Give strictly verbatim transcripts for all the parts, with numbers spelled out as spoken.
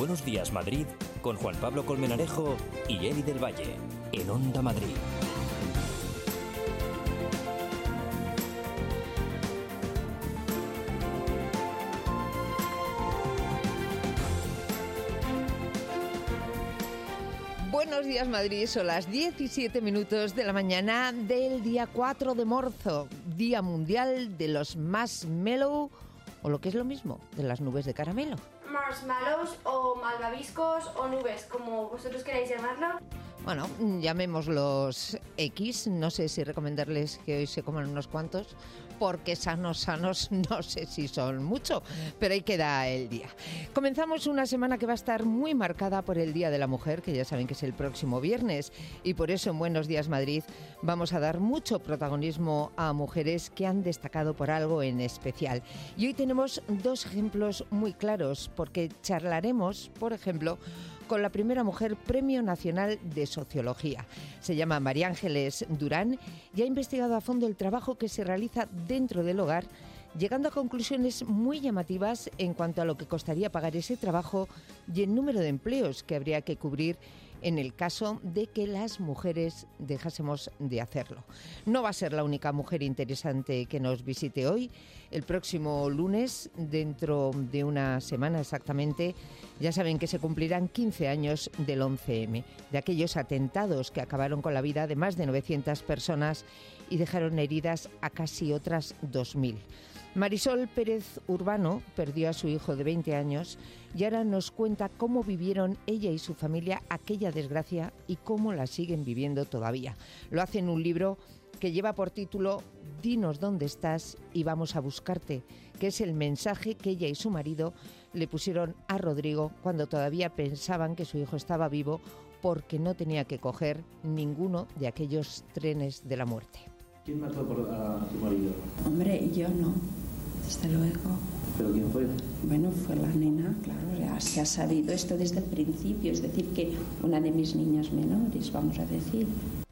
Buenos Días Madrid con Juan Pablo Colmenarejo y Eli del Valle en Onda Madrid. Buenos días Madrid, son las diecisiete minutos de la mañana del día cuatro de marzo, Día Mundial de los Marshmallow, o lo que es lo mismo, de las nubes de caramelo. Marshmallows o malvaviscos o nubes, como vosotros queráis llamarlo. Bueno, llamémoslos X, no sé si recomendarles que hoy se coman unos cuantos, porque sanos, sanos, no sé si son mucho, pero ahí queda el día. Comenzamos una semana que va a estar muy marcada por el Día de la Mujer, que ya saben que es el próximo viernes, y por eso en Buenos Días Madrid vamos a dar mucho protagonismo a mujeres que han destacado por algo en especial. Y hoy tenemos dos ejemplos muy claros, porque charlaremos, por ejemplo, con la primera mujer Premio Nacional de Sociología. Se llama María Ángeles Durán y ha investigado a fondo el trabajo que se realiza dentro del hogar, llegando a conclusiones muy llamativas en cuanto a lo que costaría pagar ese trabajo y el número de empleos que habría que cubrir en el caso de que las mujeres dejásemos de hacerlo. No va a ser la única mujer interesante que nos visite hoy. El próximo lunes, dentro de una semana exactamente, ya saben que se cumplirán quince años del once eme, de aquellos atentados que acabaron con la vida de más de novecientas personas y dejaron heridas a casi otras dos mil. Marisol Pérez Urbano perdió a su hijo de veinte años y ahora nos cuenta cómo vivieron ella y su familia aquella desgracia y cómo la siguen viviendo todavía. Lo hace en un libro que lleva por título Dinos dónde estás y vamos a buscarte, que es el mensaje que ella y su marido le pusieron a Rodrigo cuando todavía pensaban que su hijo estaba vivo porque no tenía que coger ninguno de aquellos trenes de la muerte. ¿Quién mató por, a tu marido? Hombre, yo no, desde luego. ¿Pero quién fue? Bueno, fue la nena, claro, ya se ha sabido esto desde el principio, es decir, que una de mis niñas menores, vamos a decir.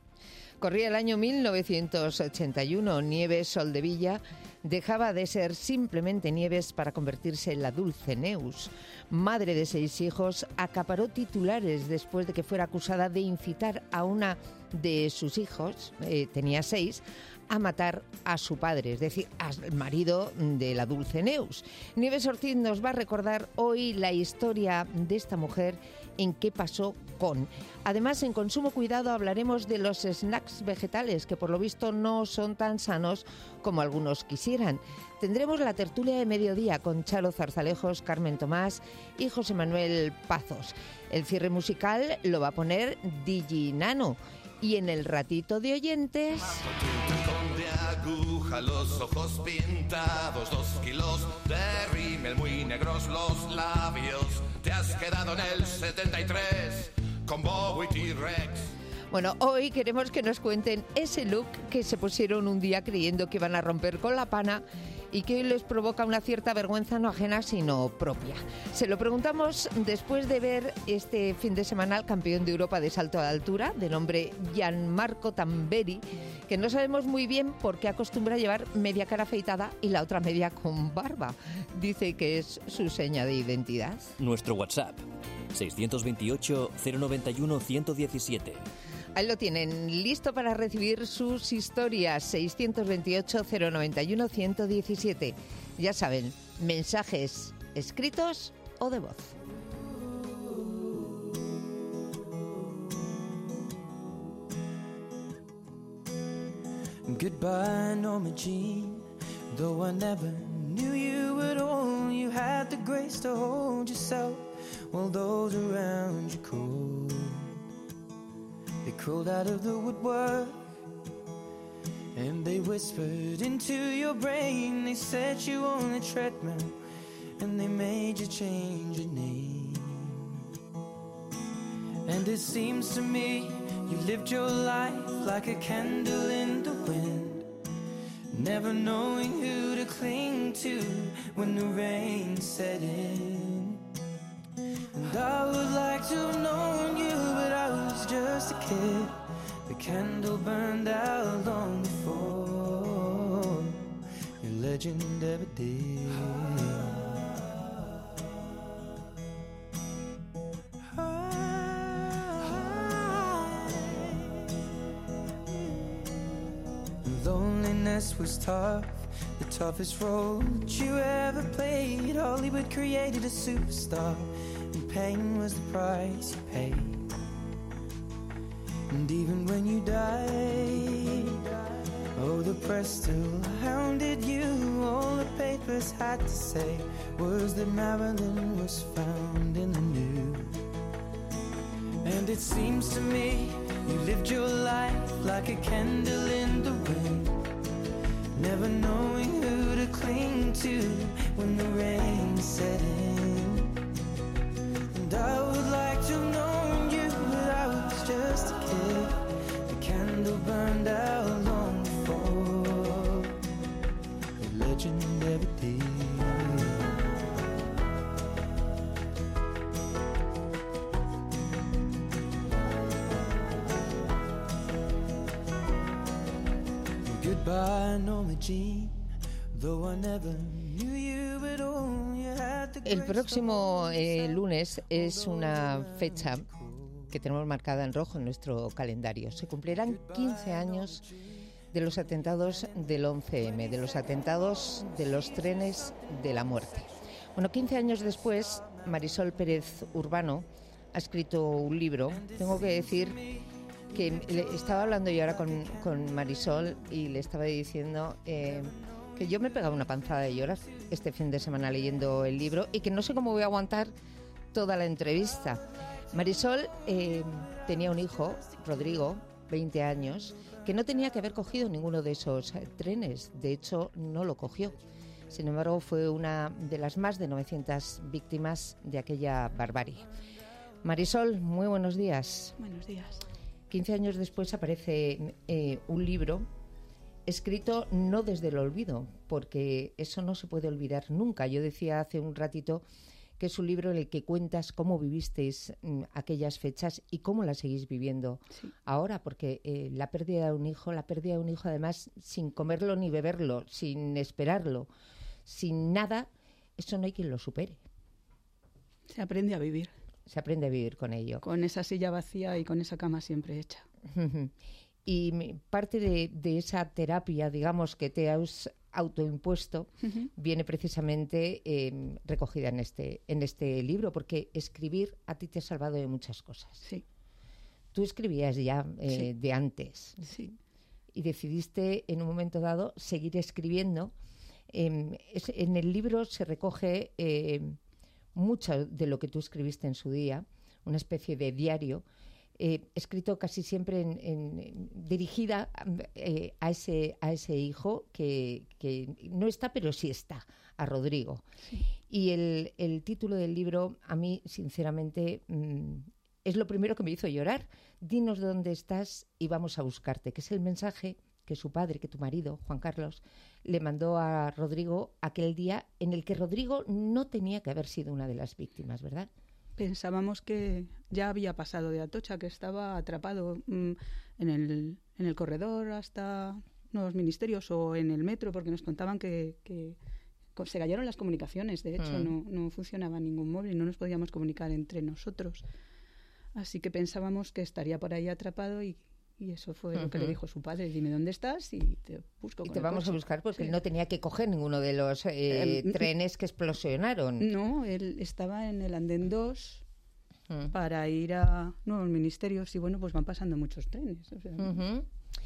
Corría el año mil novecientos ochenta y uno, Nieves Soldevilla dejaba de ser simplemente Nieves para convertirse en la Dulce Neus. Madre de seis hijos, acaparó titulares después de que fuera acusada de incitar a una de sus hijos, eh, tenía seis, a matar a su padre, es decir, al marido de la Dulce Neus. Nieves Ortiz nos va a recordar hoy la historia de esta mujer en qué pasó con. Además, en Consumo Cuidado hablaremos de los snacks vegetales, que por lo visto no son tan sanos como algunos quisieran. Tendremos la tertulia de mediodía con Charo Zarzalejos, Carmen Tomás y José Manuel Pazos. El cierre musical lo va a poner Digi Nano. Y en el ratito de oyentes... Aguja, los ojos pintados, dos kilos de rímel muy negros los labios. Te has quedado en el setenta y tres con Bowie T-Rex. Bueno, hoy queremos que nos cuenten ese look que se pusieron un día creyendo que iban a romper con la pana y que hoy les provoca una cierta vergüenza no ajena sino propia. Se lo preguntamos después de ver este fin de semana al campeón de Europa de salto de altura, de nombre Gianmarco Tamberi, que no sabemos muy bien por qué acostumbra llevar media cara afeitada y la otra media con barba. Dice que es su seña de identidad. Nuestro WhatsApp, seiscientos veintiocho, cero noventa y uno, ciento diecisiete. Ahí lo tienen, listo para recibir sus historias, seiscientos veintiocho, cero noventa y uno, ciento diecisiete. Ya saben, mensajes escritos o de voz. Goodbye, Norma Jean, though I never knew you at all. You had the grace to hold yourself while those around you crawled. They crawled out of the woodwork and they whispered into your brain. They set you on the treadmill and they made you change your name. And it seems to me you lived your life like a candle in the wind, never knowing who to cling to when the rain set in. And I would like to have known you, but I was just a kid. The candle burned out long before your legend ever did. S was tough, the toughest role that you ever played. Hollywood created a superstar, and pain was the price you paid. And even when you died, oh, the press still hounded you. All the papers had to say was that Marilyn was found in the news. And it seems to me you lived your life like a candle in the wind, never knowing who to cling to when the rain set in. And I would like to have known you, but I was just a kid. The candle burned out long before the legend ever did. Goodbye, Norma Jean, though I never knew you at all. You had the El próximo eh, lunes es una fecha que tenemos marcada en rojo en nuestro calendario. Se cumplirán quince años de los atentados del once eme, de los atentados de los trenes de la muerte. Bueno, quince años después, Marisol Pérez Urbano ha escrito un libro. Tengo que decir que le estaba hablando yo ahora con, con Marisol y le estaba diciendo eh, que yo me he pegado una panzada de llorar este fin de semana leyendo el libro y que no sé cómo voy a aguantar toda la entrevista. Marisol eh, tenía un hijo, Rodrigo, veinte años, que no tenía que haber cogido ninguno de esos eh, trenes. De hecho, no lo cogió. Sin embargo, fue una de las más de novecientas víctimas de aquella barbarie. Marisol, muy buenos días. Buenos días. quince años después aparece eh, un libro escrito no desde el olvido, porque eso no se puede olvidar nunca. Yo decía hace un ratito que es un libro en el que cuentas cómo vivisteis mm, aquellas fechas y cómo las seguís viviendo Sí. ahora, porque eh, la pérdida de un hijo, la pérdida de un hijo además sin comerlo ni beberlo, sin esperarlo, sin nada, eso no hay quien lo supere. Se aprende a vivir. Se aprende a vivir con ello. Con esa silla vacía y con esa cama siempre hecha. Y me- parte de, de esa terapia, digamos, que te has autoimpuesto, Ujú. viene precisamente eh, recogida en este, en este libro, porque escribir a ti te ha salvado de muchas cosas. Sí, Tú escribías ya eh, Sí. de antes sí. y decidiste en un momento dado seguir escribiendo. Eh, es- en el libro se recoge eh, mucho de lo que tú escribiste en su día, una especie de diario, eh, escrito casi siempre en, en- en- dirigida eh, a, ese, a ese hijo que, que no está, pero sí está, a Rodrigo. Sí. Y el, el título del libro, a mí, sinceramente, mm, es lo primero que me hizo llorar. Dinos dónde estás y vamos a buscarte, que es el mensaje que su padre, que tu marido, Juan Carlos, le mandó a Rodrigo aquel día en el que Rodrigo no tenía que haber sido una de las víctimas, ¿verdad? Pensábamos que ya había pasado de Atocha, que estaba atrapado mm, en, el, en el corredor hasta Nuevos Ministerios o en el metro, porque nos contaban que, que co- se cayeron las comunicaciones. De hecho, Mm. no, no funcionaba ningún móvil, no nos podíamos comunicar entre nosotros. Así que pensábamos que estaría por ahí atrapado y, y eso fue lo que le Ujú. dijo su padre. Dime dónde estás y te busco Y con te el vamos a coche. buscar porque Sí. él no tenía que coger ninguno de los eh, Em, trenes que explosionaron. No, él estaba en el andén dos Mm. para ir a Nuevos Ministerios y bueno, pues van pasando muchos trenes. O sea, Ujú.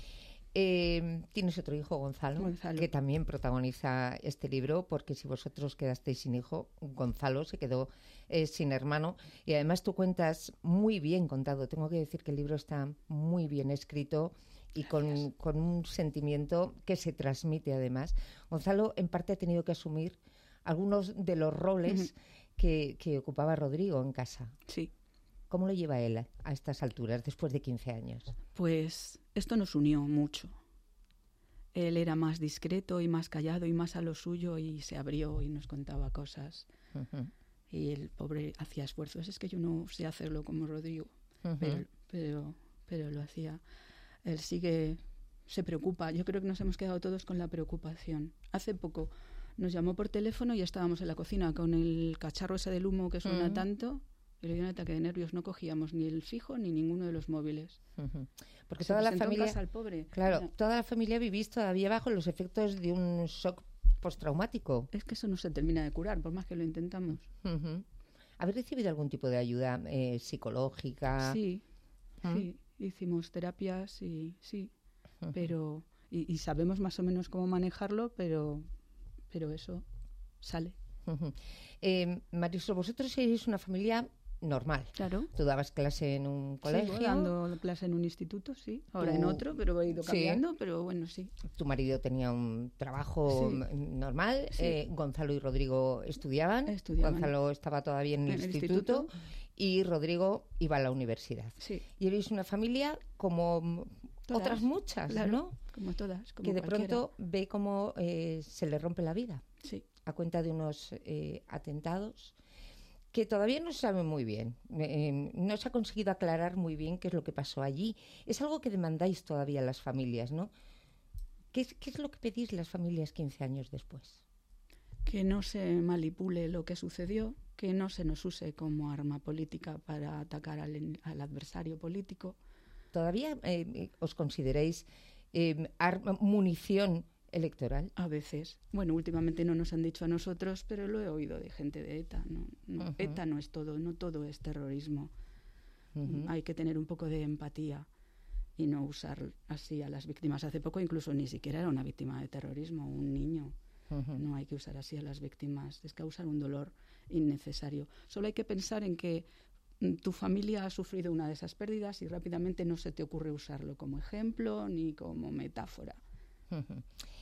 Eh, tienes otro hijo, Gonzalo, Gonzalo. que también protagoniza este libro, porque si vosotros quedasteis sin hijo, Gonzalo se quedó eh, sin hermano. Y además tú cuentas muy bien contado. Tengo que decir que el libro está muy bien escrito y con, con un sentimiento que se transmite además. Gonzalo en parte ha tenido que asumir algunos de los roles Ujú. que, que ocupaba Rodrigo en casa. Sí, ¿Cómo lo lleva él a estas alturas, después de quince años? pues esto nos unió mucho. Él era más discreto y más callado y más a lo suyo y se abrió y nos contaba cosas. Ujú, Y el pobre hacía esfuerzos. Es que yo no sé hacerlo como Rodrigo, ujú. pero, pero, pero lo hacía. Él sigue, se preocupa. Yo creo que nos hemos quedado todos con la preocupación. Hace poco nos llamó por teléfono y estábamos en la cocina con el cacharro ese del humo que suena Mm. tanto Y le dio un ataque de nervios. No cogíamos ni el fijo ni ninguno de los móviles. Uh-huh. Porque Se toda la presentó en familia, casa al pobre. claro, Mira, toda la familia vivís todavía bajo los efectos de un shock postraumático. es que eso no se termina de curar, por más que lo intentamos. Uh-huh. ¿Habéis recibido algún tipo de ayuda eh, psicológica? Sí, ¿Mm? sí. Hicimos terapias y sí. Uh-huh. Pero y, y sabemos más o menos cómo manejarlo, pero, pero eso sale. Uh-huh. Eh, Marisol, vosotros sois una familia normal. Claro. Tú dabas clase en un colegio. Sigo dando clase en un instituto, sí. Ahora Tú- en otro, pero he ido Sí. cambiando, pero bueno, sí. Tu marido tenía un trabajo Sí. m- normal. Sí. eh, Gonzalo y Rodrigo estudiaban. Estudiaban. Gonzalo estaba todavía en el, En el instituto, instituto. y Rodrigo iba a la universidad. Sí. Y erais una familia como mm, Todas, otras muchas, claro, ¿no? Como todas, como Que de cualquiera. pronto ve cómo eh, se le rompe la vida Sí. a cuenta de unos eh, atentados que todavía no se sabe muy bien. Eh, no se ha conseguido aclarar muy bien qué es lo que pasó allí. Es algo que demandáis todavía las familias, ¿no? ¿Qué es, qué es lo que pedís las familias quince años después? Que no se manipule lo que sucedió, que no se nos use como arma política para atacar al, en- al adversario político. ¿Todavía eh, os consideráis eh, arma- munición electoral? A veces. Bueno, últimamente no nos han dicho a nosotros, pero lo he oído de gente de ETA. No, no, Ujú. ETA no es todo, no todo es terrorismo. Ujú. Hay que tener un poco de empatía y no usar así a las víctimas. Hace poco incluso ni siquiera era una víctima de terrorismo, un niño. Ujú. No hay que usar así a las víctimas, es causar un dolor innecesario. Solo hay que pensar en que mm, tu familia ha sufrido una de esas pérdidas y rápidamente no se te ocurre usarlo como ejemplo ni como metáfora. Ujú.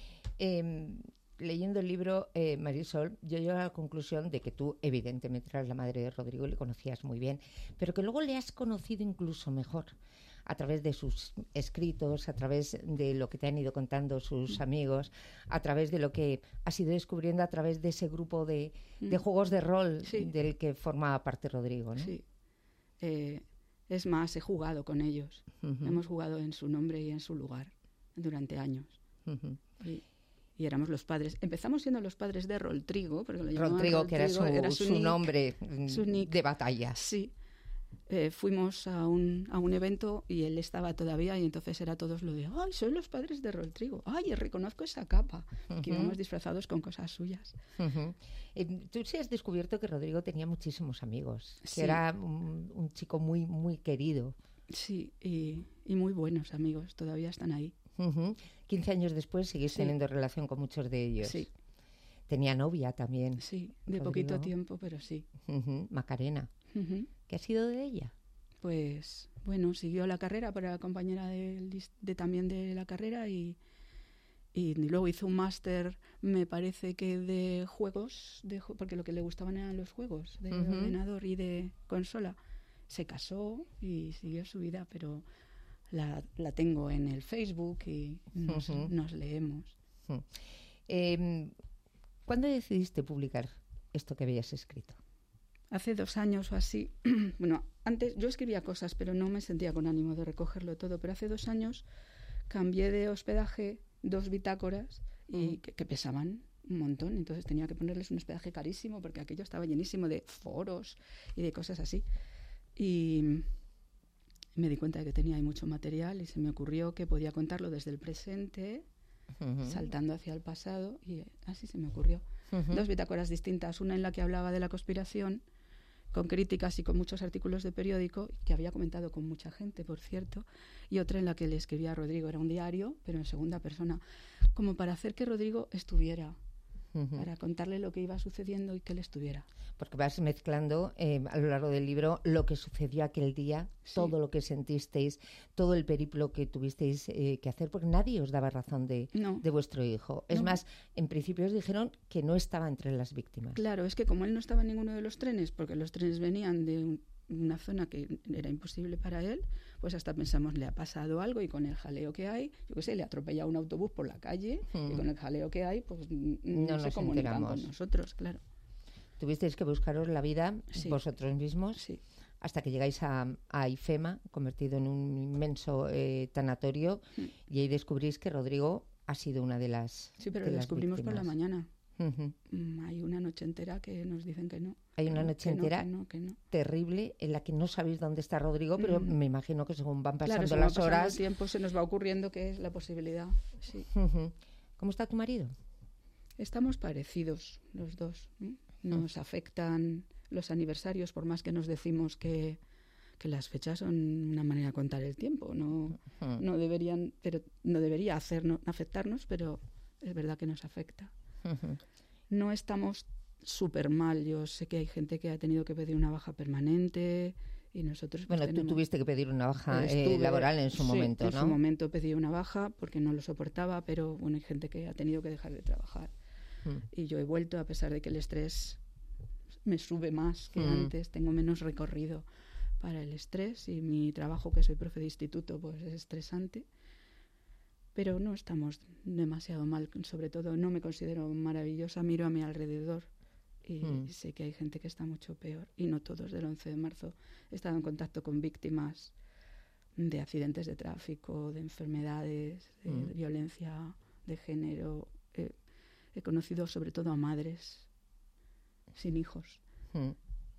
Eh, leyendo el libro, eh, Marisol, yo llego a la conclusión de que tú, evidentemente, eras la madre de Rodrigo y le conocías muy bien, pero que luego le has conocido incluso mejor a través de sus escritos, a través de lo que te han ido contando sus amigos, a través de lo que has ido descubriendo a través de ese grupo de, de Mm. juegos de rol Sí. del que formaba parte Rodrigo, ¿no? Sí. Eh, es más, he jugado con ellos. Ujú, Hemos jugado en su nombre y en su lugar durante años. ujú. Y, y éramos los padres. Empezamos siendo los padres de Roltrigo, porque lo llamaban Rodrigo, que era su, Roltrigo, era su nick. nombre mm, su nick. de batalla. Sí. Eh, fuimos a un, a un evento y él estaba todavía y entonces era todos lo de ¡ay, soy los padres de Roltrigo! ¡Ay, reconozco esa capa! Que Ujú. íbamos disfrazados con cosas suyas. Ujú. Eh, tú sí has descubierto que Rodrigo tenía muchísimos amigos, que Sí. era un, un chico muy, muy querido. Sí, y, y muy buenos amigos, todavía están ahí. Ujú. quince años después seguís Sí. teniendo relación con muchos de ellos. Sí, Tenía novia también, sí, de Rodrigo. poquito tiempo, pero sí. Ujú, Macarena. Ujú. ¿Qué ha sido de ella? Pues bueno, siguió la carrera para compañera del dis- de, también de la carrera y, y luego hizo un máster, me parece que de juegos, de, ju- porque lo que le gustaban eran los juegos de Ujú. ordenador y de consola. Se casó y siguió su vida, pero la, la tengo en el Facebook y nos, Ujú. nos leemos. Eh, ¿Cuándo decidiste publicar esto que habías escrito? Hace dos años o así, bueno, antes yo escribía cosas, pero no me sentía con ánimo de recogerlo todo, pero hace dos años cambié de hospedaje dos bitácoras y que, que pesaban un montón, entonces tenía que ponerles un hospedaje carísimo porque aquello estaba llenísimo de foros y de cosas así. Y me di cuenta de que tenía ahí mucho material y se me ocurrió que podía contarlo desde el presente, Ujú. saltando hacia el pasado, y así se me ocurrió. Ujú. Dos bitácoras distintas, una en la que hablaba de la conspiración, con críticas y con muchos artículos de periódico, que había comentado con mucha gente, por cierto, y otra en la que le escribía a Rodrigo, era un diario, pero en segunda persona, como para hacer que Rodrigo estuviera, Ujú. para contarle lo que iba sucediendo y que él estuviera. Porque vas mezclando eh, a lo largo del libro lo que sucedió aquel día, Sí. todo lo que sentisteis, todo el periplo que tuvisteis eh, que hacer, porque nadie os daba razón de, No. de vuestro hijo. Es No. más, en principio os dijeron que no estaba entre las víctimas. Claro, es que como él no estaba en ninguno de los trenes, porque los trenes venían de un- una zona que era imposible para él, pues hasta pensamos, le ha pasado algo y con el jaleo que hay, yo qué sé, le ha atropellado un autobús por la calle Mm. y con el jaleo que hay, pues n- no, No se nos comunican enteramos. con nosotros, claro. Tuvisteis que buscaros la vida Sí. vosotros mismos Sí, hasta que llegáis a, a IFEMA, convertido en un inmenso eh, tanatorio, Mm. y ahí descubrís que Rodrigo ha sido una de las sí, pero de lo las descubrimos por la víctimas. mañana. Ujú. Mm, Hay una noche entera que nos dicen que no. Hay una no, noche que no, entera que no, que no. terrible en la que no sabéis dónde está Rodrigo, pero Mm. me imagino que según van pasando Claro, según las va pasando horas... el tiempo se nos va ocurriendo que es la posibilidad. Sí. Ujú. ¿Cómo está tu marido? Estamos parecidos los dos, ¿no? Nos afectan los aniversarios, por más que nos decimos que, que las fechas son una manera de contar el tiempo. No, Ujú. no deberían, pero no debería hacernos, afectarnos, pero es verdad que nos afecta. Ujú. No estamos súper mal. Yo sé que hay gente que ha tenido que pedir una baja permanente y nosotros... pues, Bueno, tú tenemos- tuviste que pedir una baja eh, Estuve- laboral en su sí, momento, en ¿no? su momento pedí una baja porque no lo soportaba, pero bueno, hay gente que ha tenido que dejar de trabajar. Mm. Y yo he vuelto, a pesar de que el estrés me sube más que Mm. antes, tengo menos recorrido para el estrés y mi trabajo, que soy profe de instituto, pues es estresante. Pero no estamos demasiado mal, sobre todo no me considero maravillosa, miro a mi alrededor y Mm. sé que hay gente que está mucho peor, y no todos. Del once de marzo he estado en contacto con víctimas de accidentes de tráfico, de enfermedades, de Mm. violencia de género. Eh, he conocido sobre todo a madres sin hijos. Mm.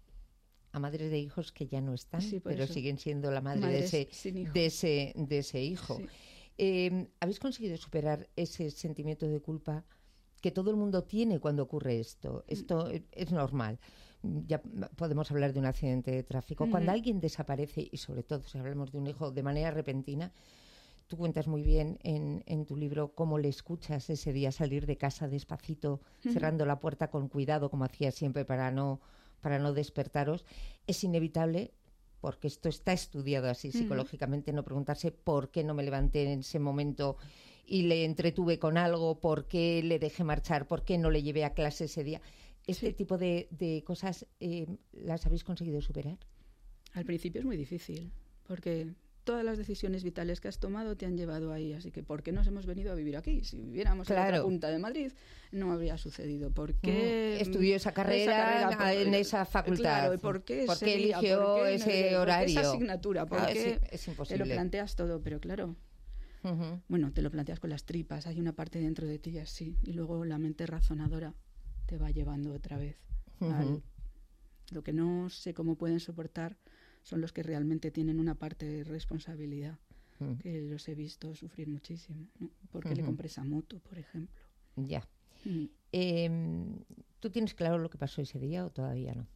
A madres de hijos que ya no están, Sí, por pero eso. siguen siendo la madre de Madres ese, sin hijos. de ese, de ese hijo. Sí. Eh, ¿Habéis conseguido superar ese sentimiento de culpa que todo el mundo tiene cuando ocurre esto? Esto eh, es normal. Ya podemos hablar de un accidente de tráfico. Cuando Ujú. alguien desaparece, y sobre todo si hablamos de un hijo de manera repentina, tú cuentas muy bien en, en tu libro cómo le escuchas ese día salir de casa despacito, Ujú. cerrando la puerta con cuidado, como hacía siempre para no, para no despertaros. Es inevitable, porque esto está estudiado así Ujú. psicológicamente, no preguntarse por qué no me levanté en ese momento y le entretuve con algo, por qué le dejé marchar, por qué no le llevé a clase ese día. Este Sí. tipo de, de cosas, eh, ¿las habéis conseguido superar? Al principio es muy difícil, porque todas las decisiones vitales que has tomado te han llevado ahí. Así que, ¿por qué nos hemos venido a vivir aquí? Si viviéramos en Claro. otra punta de Madrid, no habría sucedido. ¿Por qué Mm, estudió esa carrera por- en esa facultad? Claro, ¿y por qué, ¿Por ese qué día? eligió ¿Por qué no- ese por qué horario? esa asignatura? ¿Por Claro, qué? es, es Te imposible. lo planteas todo, pero claro, Ujú. bueno, te lo planteas con las tripas. Hay una parte dentro de ti así, y luego la mente razonadora te va llevando otra vez. Ujú. al- Lo que no sé cómo pueden soportar son los que realmente tienen una parte de responsabilidad, Mm. que los he visto sufrir muchísimo, ¿no? Porque le Ujú. compré esa moto, por ejemplo. Ya. Mm. Eh, ¿Tú tienes claro lo que pasó ese día o todavía no?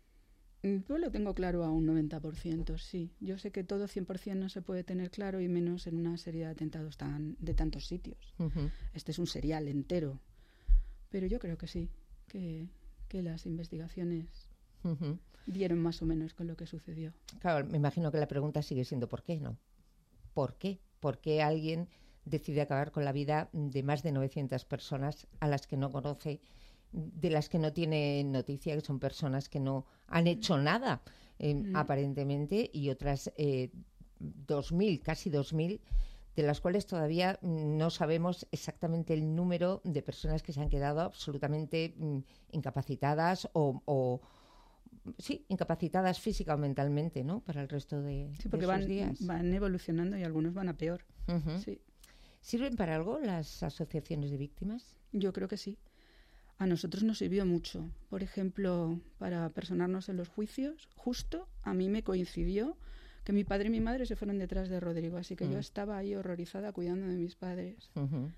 Mm, Yo lo tengo claro a un noventa por ciento, sí. Yo sé que todo cien por ciento no se puede tener claro, y menos en una serie de atentados tan, de tantos sitios. Ujú. Este es un serial entero. Pero yo creo que sí, que, que las investigaciones Ujú. dieron más o menos con lo que sucedió. Claro, me imagino que la pregunta sigue siendo ¿por qué no? ¿Por qué? ¿Por qué alguien decide acabar con la vida de más de novecientas personas a las que no conoce, de las que no tiene noticia, que son personas que no han hecho nada, eh, Mm. aparentemente, y otras eh, dos mil, casi dos mil, de las cuales todavía mm, no sabemos exactamente el número de personas que se han quedado absolutamente mm, incapacitadas o, o sí, incapacitadas física o mentalmente, ¿no? Para el resto de, Sí, de porque esos van, días. van evolucionando y algunos van a peor. Ujú. Sí, ¿Sirven para algo las asociaciones de víctimas? yo creo que sí. A nosotros nos sirvió mucho. Por ejemplo, para personarnos en los juicios, justo a mí me coincidió que mi padre y mi madre se fueron detrás de Rodrigo, así que Mm. yo estaba ahí horrorizada cuidando de mis padres. Ujú.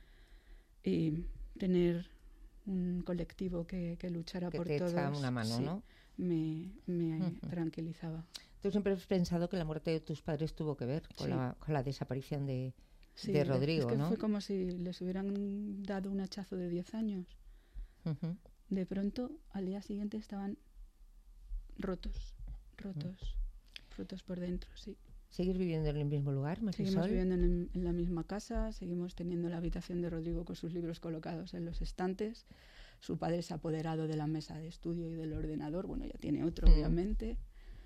Y tener un colectivo que, que luchara Que por te todos echa una mano, sí, ¿no? me, me Ujú. tranquilizaba. Tú siempre has pensado que la muerte de tus padres tuvo que ver con, Sí. la, con la desaparición de, Sí, de es Rodrigo, que ¿no? fue como si les hubieran dado un hachazo de diez años. Ujú. De pronto, al día siguiente estaban rotos, rotos, rotos por dentro, sí. ¿Seguir viviendo en el mismo lugar, Marisol? Seguimos viviendo en, en la misma casa, seguimos teniendo la habitación de Rodrigo con sus libros colocados en los estantes. Su padre se ha apoderado de la mesa de estudio y del ordenador, bueno, ya tiene otro, Mm. obviamente.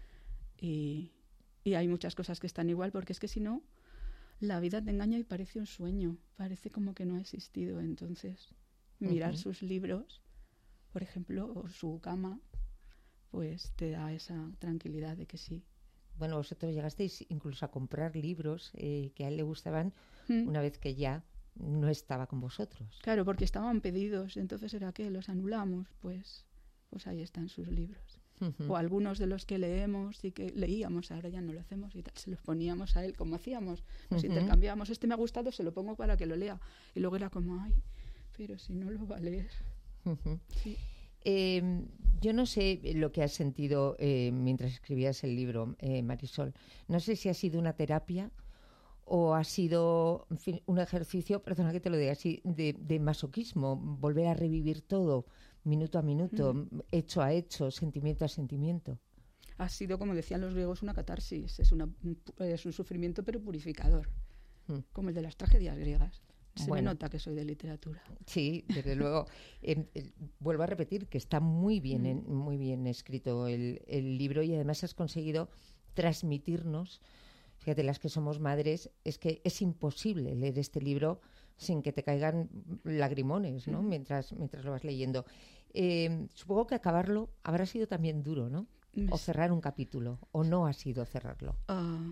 Y, y hay muchas cosas que están igual, porque es que si no, la vida te engaña y parece un sueño, parece como que no ha existido. Entonces, mirar Ujú. sus libros, por ejemplo, o su cama, pues te da esa tranquilidad de que sí. Bueno, vosotros llegasteis incluso a comprar libros eh, que a él le gustaban Mm. una vez que ya no estaba con vosotros. Claro, porque estaban pedidos, entonces era que los anulamos, pues, pues ahí están sus libros. Uh-huh. O algunos de los que leemos y que leíamos, ahora ya no lo hacemos y tal, se los poníamos a él como hacíamos, nos uh-huh. intercambiábamos, este me ha gustado, se lo pongo para que lo lea. Y luego era como, ay, pero si no lo va a leer. Uh-huh. Sí. Eh, yo no sé lo que has sentido eh, mientras escribías el libro, eh, Marisol. No sé si ha sido una terapia o ha sido, en fin, un ejercicio, perdona que te lo diga así, de, de masoquismo, volver a revivir todo, minuto a minuto, mm. hecho a hecho, sentimiento a sentimiento. Ha sido, como decían los griegos, una catarsis, es, una, es un sufrimiento pero purificador, mm. como el de las tragedias griegas. Se bueno, me nota que soy de literatura. Sí, desde luego. Eh, eh, vuelvo a repetir que está muy bien, mm. en, muy bien escrito el, el libro y además has conseguido transmitirnos, fíjate, las que somos madres, es que es imposible leer este libro sin que te caigan lagrimones, ¿no? Mm. Mientras, mientras lo vas leyendo. Eh, supongo que acabarlo habrá sido también duro, ¿no? Mm. O cerrar un capítulo, o no ha sido cerrarlo. Uh,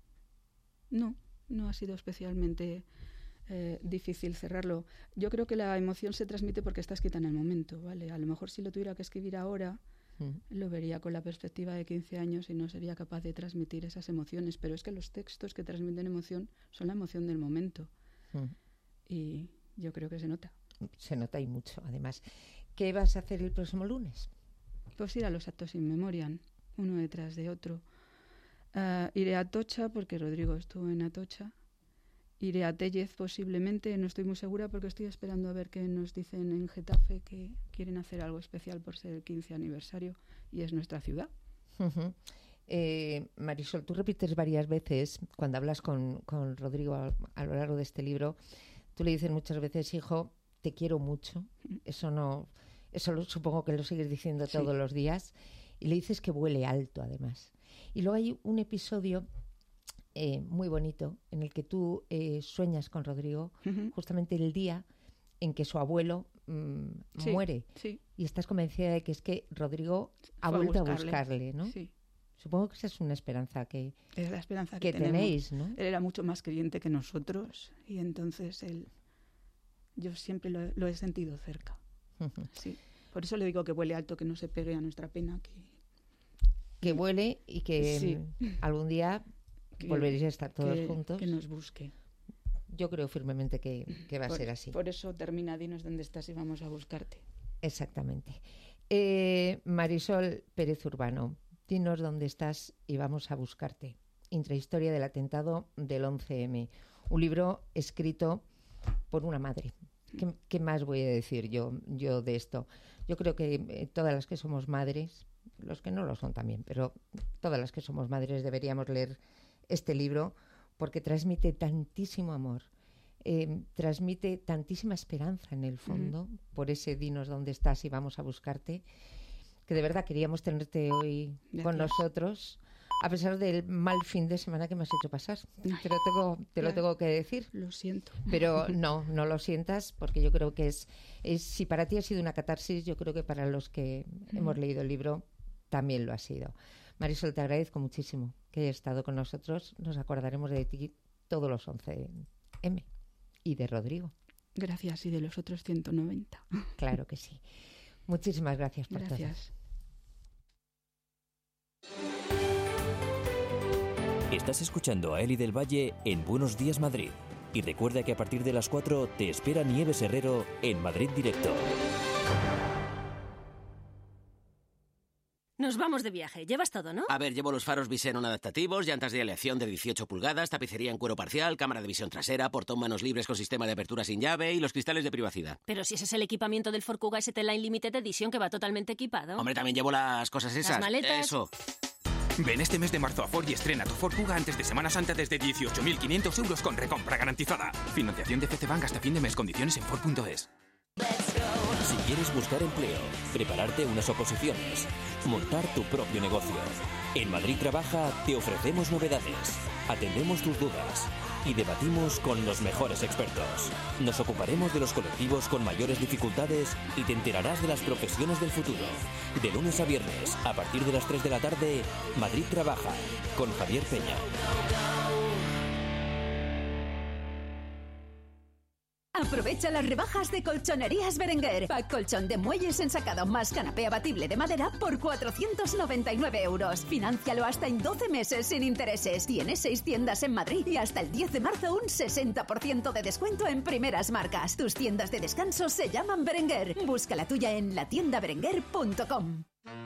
no, no ha sido especialmente... Eh, difícil cerrarlo. Yo creo que la emoción se transmite porque está escrita en el momento, ¿vale? A lo mejor si lo tuviera que escribir ahora, mm. lo vería con la perspectiva de quince años y no sería capaz de transmitir esas emociones, pero es que los textos que transmiten emoción son la emoción del momento. Mm. Y yo creo que se nota. Se nota y mucho, además. ¿Qué vas a hacer el próximo lunes? Pues ir a los actos in memoriam, uno detrás de otro. Uh, iré a Atocha porque Rodrigo estuvo en Atocha. Iré a Tellez posiblemente, no estoy muy segura porque estoy esperando a ver qué nos dicen en Getafe, que quieren hacer algo especial por ser el quince aniversario y es nuestra ciudad. Uh-huh. eh, Marisol, tú repites varias veces cuando hablas con, con Rodrigo a, a lo largo de este libro, tú le dices muchas veces, hijo, te quiero mucho, eso no, eso lo, supongo que lo sigues diciendo sí. todos los días, y le dices que vuele alto además. Y luego hay un episodio Eh, muy bonito, en el que tú eh, sueñas con Rodrigo uh-huh. justamente el día en que su abuelo mmm, sí, muere sí. y estás convencida de que es que Rodrigo ha Fue vuelto a buscarle, a buscarle, ¿no? Sí. Supongo que esa es una esperanza que, es la esperanza que, que tenéis, ¿no? Él era mucho más creyente que nosotros y entonces él, yo siempre lo, lo he sentido cerca. Uh-huh. Sí. Por eso le digo que vuele alto, que no se pegue a nuestra pena. Que, que vuele y que sí. algún día... Que, volveréis a estar todos que, juntos. Que nos busque. Yo creo firmemente que, que va por, a ser así. Por eso termina, dinos dónde estás y vamos a buscarte. Exactamente. Eh, Marisol Pérez Urbano, dinos dónde estás y vamos a buscarte. Intrahistoria del atentado del once eme. Un libro escrito por una madre. ¿Qué, qué más voy a decir yo, yo de esto? Yo creo que eh, todas las que somos madres, los que no lo son también, pero todas las que somos madres deberíamos leer este libro porque transmite tantísimo amor, eh, transmite tantísima esperanza en el fondo, uh-huh. por ese dinos dónde estás y vamos a buscarte, que de verdad queríamos tenerte hoy Gracias. Con nosotros, a pesar del mal fin de semana que me has hecho pasar. Ay, te lo tengo, te lo tengo que decir. Lo siento. Pero no, no lo sientas, porque yo creo que es, es si para ti ha sido una catarsis, yo creo que para los que uh-huh. hemos leído el libro también lo ha sido. Marisol, te agradezco muchísimo que hayas estado con nosotros. Nos acordaremos de ti todos los once eme y de Rodrigo. Gracias, y de los otros ciento noventa. Claro que sí. Muchísimas gracias por gracias. todo. Estás escuchando a Eli del Valle en Buenos Días Madrid. Y recuerda que a partir de las cuatro te espera Nieves Herrero en Madrid Directo. Nos vamos de viaje. Llevas todo, ¿no? A ver, llevo los faros Visenon adaptativos, llantas de aleación de dieciocho pulgadas, tapicería en cuero parcial, cámara de visión trasera, portón manos libres con sistema de apertura sin llave y los cristales de privacidad. Pero si ese es el equipamiento del Ford Kuga S T Line Limited Edition que va totalmente equipado. Hombre, también llevo las cosas esas. Las maletas. Eso. Ven este mes de marzo a Ford y estrena tu Ford Kuga antes de Semana Santa desde dieciocho mil quinientos euros con recompra garantizada. Financiación de F C Bank hasta fin de mes. Condiciones en Ford punto es. Si quieres buscar empleo, prepararte unas oposiciones, montar tu propio negocio, en Madrid Trabaja te ofrecemos novedades, atendemos tus dudas y debatimos con los mejores expertos. Nos ocuparemos de los colectivos con mayores dificultades y te enterarás de las profesiones del futuro. De lunes a viernes, a partir de las tres de la tarde, Madrid Trabaja, con Javier Peña. Aprovecha las rebajas de Colchonerías Berenguer. Pack colchón de muelles ensacado más canapé abatible de madera por cuatrocientos noventa y nueve euros. Fináncialo hasta en doce meses sin intereses. Tiene seis tiendas en Madrid y hasta el diez de marzo un sesenta por ciento de descuento en primeras marcas. Tus tiendas de descanso se llaman Berenguer. Busca la tuya en la tienda berenguer punto com.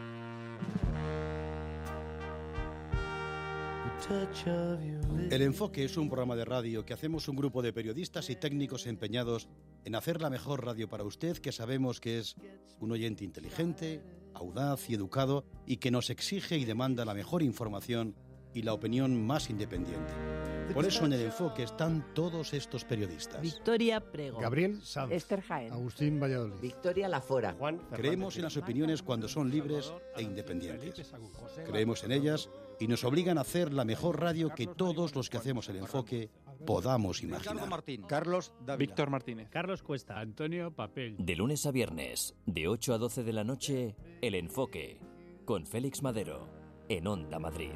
El Enfoque es un programa de radio que hacemos un grupo de periodistas y técnicos empeñados en hacer la mejor radio para usted, que sabemos que es un oyente inteligente, audaz y educado, y que nos exige y demanda la mejor información y la opinión más independiente. Por eso en El Enfoque están todos estos periodistas. Victoria Prego, Gabriel Sanz, Esther Jaén, Agustín Valladolid, Victoria Lafora, Juan. Creemos en las opiniones cuando son libres e independientes. Creemos en ellas y nos obligan a hacer la mejor radio que todos los que hacemos El Enfoque podamos imaginar. Carlos Dávila, Víctor Martínez, Carlos Cuesta, Antonio Papel. De lunes a viernes, de ocho a doce de la noche, El Enfoque, con Félix Madero, en Onda Madrid.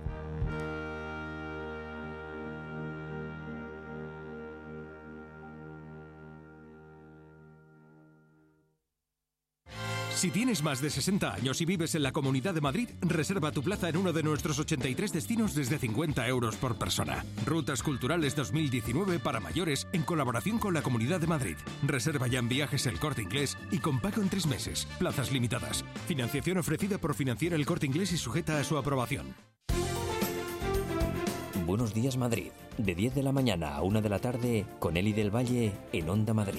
Si tienes más de sesenta años y vives en la Comunidad de Madrid, reserva tu plaza en uno de nuestros ochenta y tres destinos desde cincuenta euros por persona. Rutas Culturales dos mil diecinueve para mayores en colaboración con la Comunidad de Madrid. Reserva ya en Viajes El Corte Inglés y con pago en tres meses. Plazas limitadas. Financiación ofrecida por Financiera El Corte Inglés y sujeta a su aprobación. Buenos días Madrid, de diez de la mañana a una de la tarde, con Eli del Valle en Onda Madrid.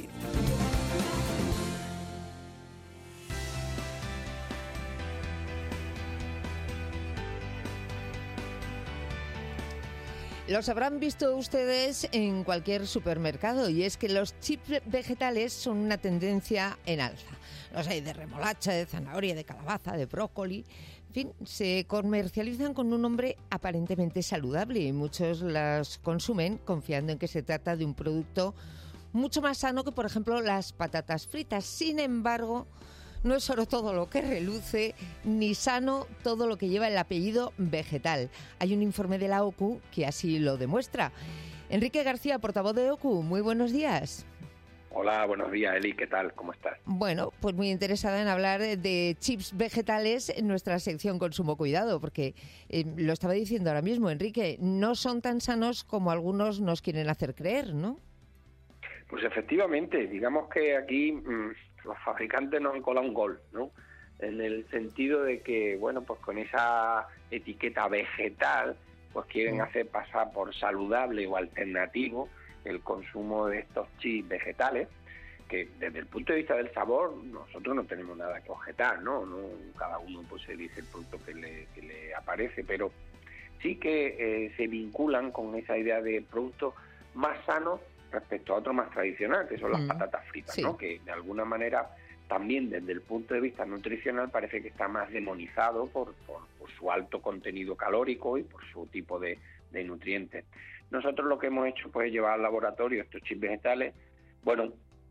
Los habrán visto ustedes en cualquier supermercado, y es que los chips vegetales son una tendencia en alza. Los hay de remolacha, de zanahoria, de calabaza, de brócoli. En fin, se comercializan con un nombre aparentemente saludable y muchos las consumen confiando en que se trata de un producto mucho más sano que, por ejemplo, las patatas fritas. Sin embargo, no es oro todo lo que reluce, ni sano todo lo que lleva el apellido vegetal. Hay un informe de la O C U que así lo demuestra. Enrique García, portavoz de O C U, muy buenos días. Hola, buenos días, Eli, ¿qué tal? ¿Cómo estás? Bueno, pues muy interesada en hablar de chips vegetales en nuestra sección Consumo Cuidado, porque eh, lo estaba diciendo ahora mismo, Enrique, no son tan sanos como algunos nos quieren hacer creer, ¿no? Pues efectivamente, digamos que aquí mmm, los fabricantes nos han colado un gol, ¿no? En el sentido de que, bueno, pues con esa etiqueta vegetal, pues quieren hacer pasar por saludable o alternativo el consumo de estos chips vegetales, que desde el punto de vista del sabor nosotros no tenemos nada que objetar, ¿no? no cada uno pues se dice el producto que le, que le aparece, pero sí que eh, se vinculan con esa idea de producto más sano respecto a otro más tradicional, que son las mm, patatas fritas, sí. ¿no? Que de alguna manera también desde el punto de vista nutricional parece que está más demonizado por, por, por su alto contenido calórico y por su tipo de, de nutrientes. Nosotros lo que hemos hecho pues es llevar al laboratorio estos chips vegetales, bueno,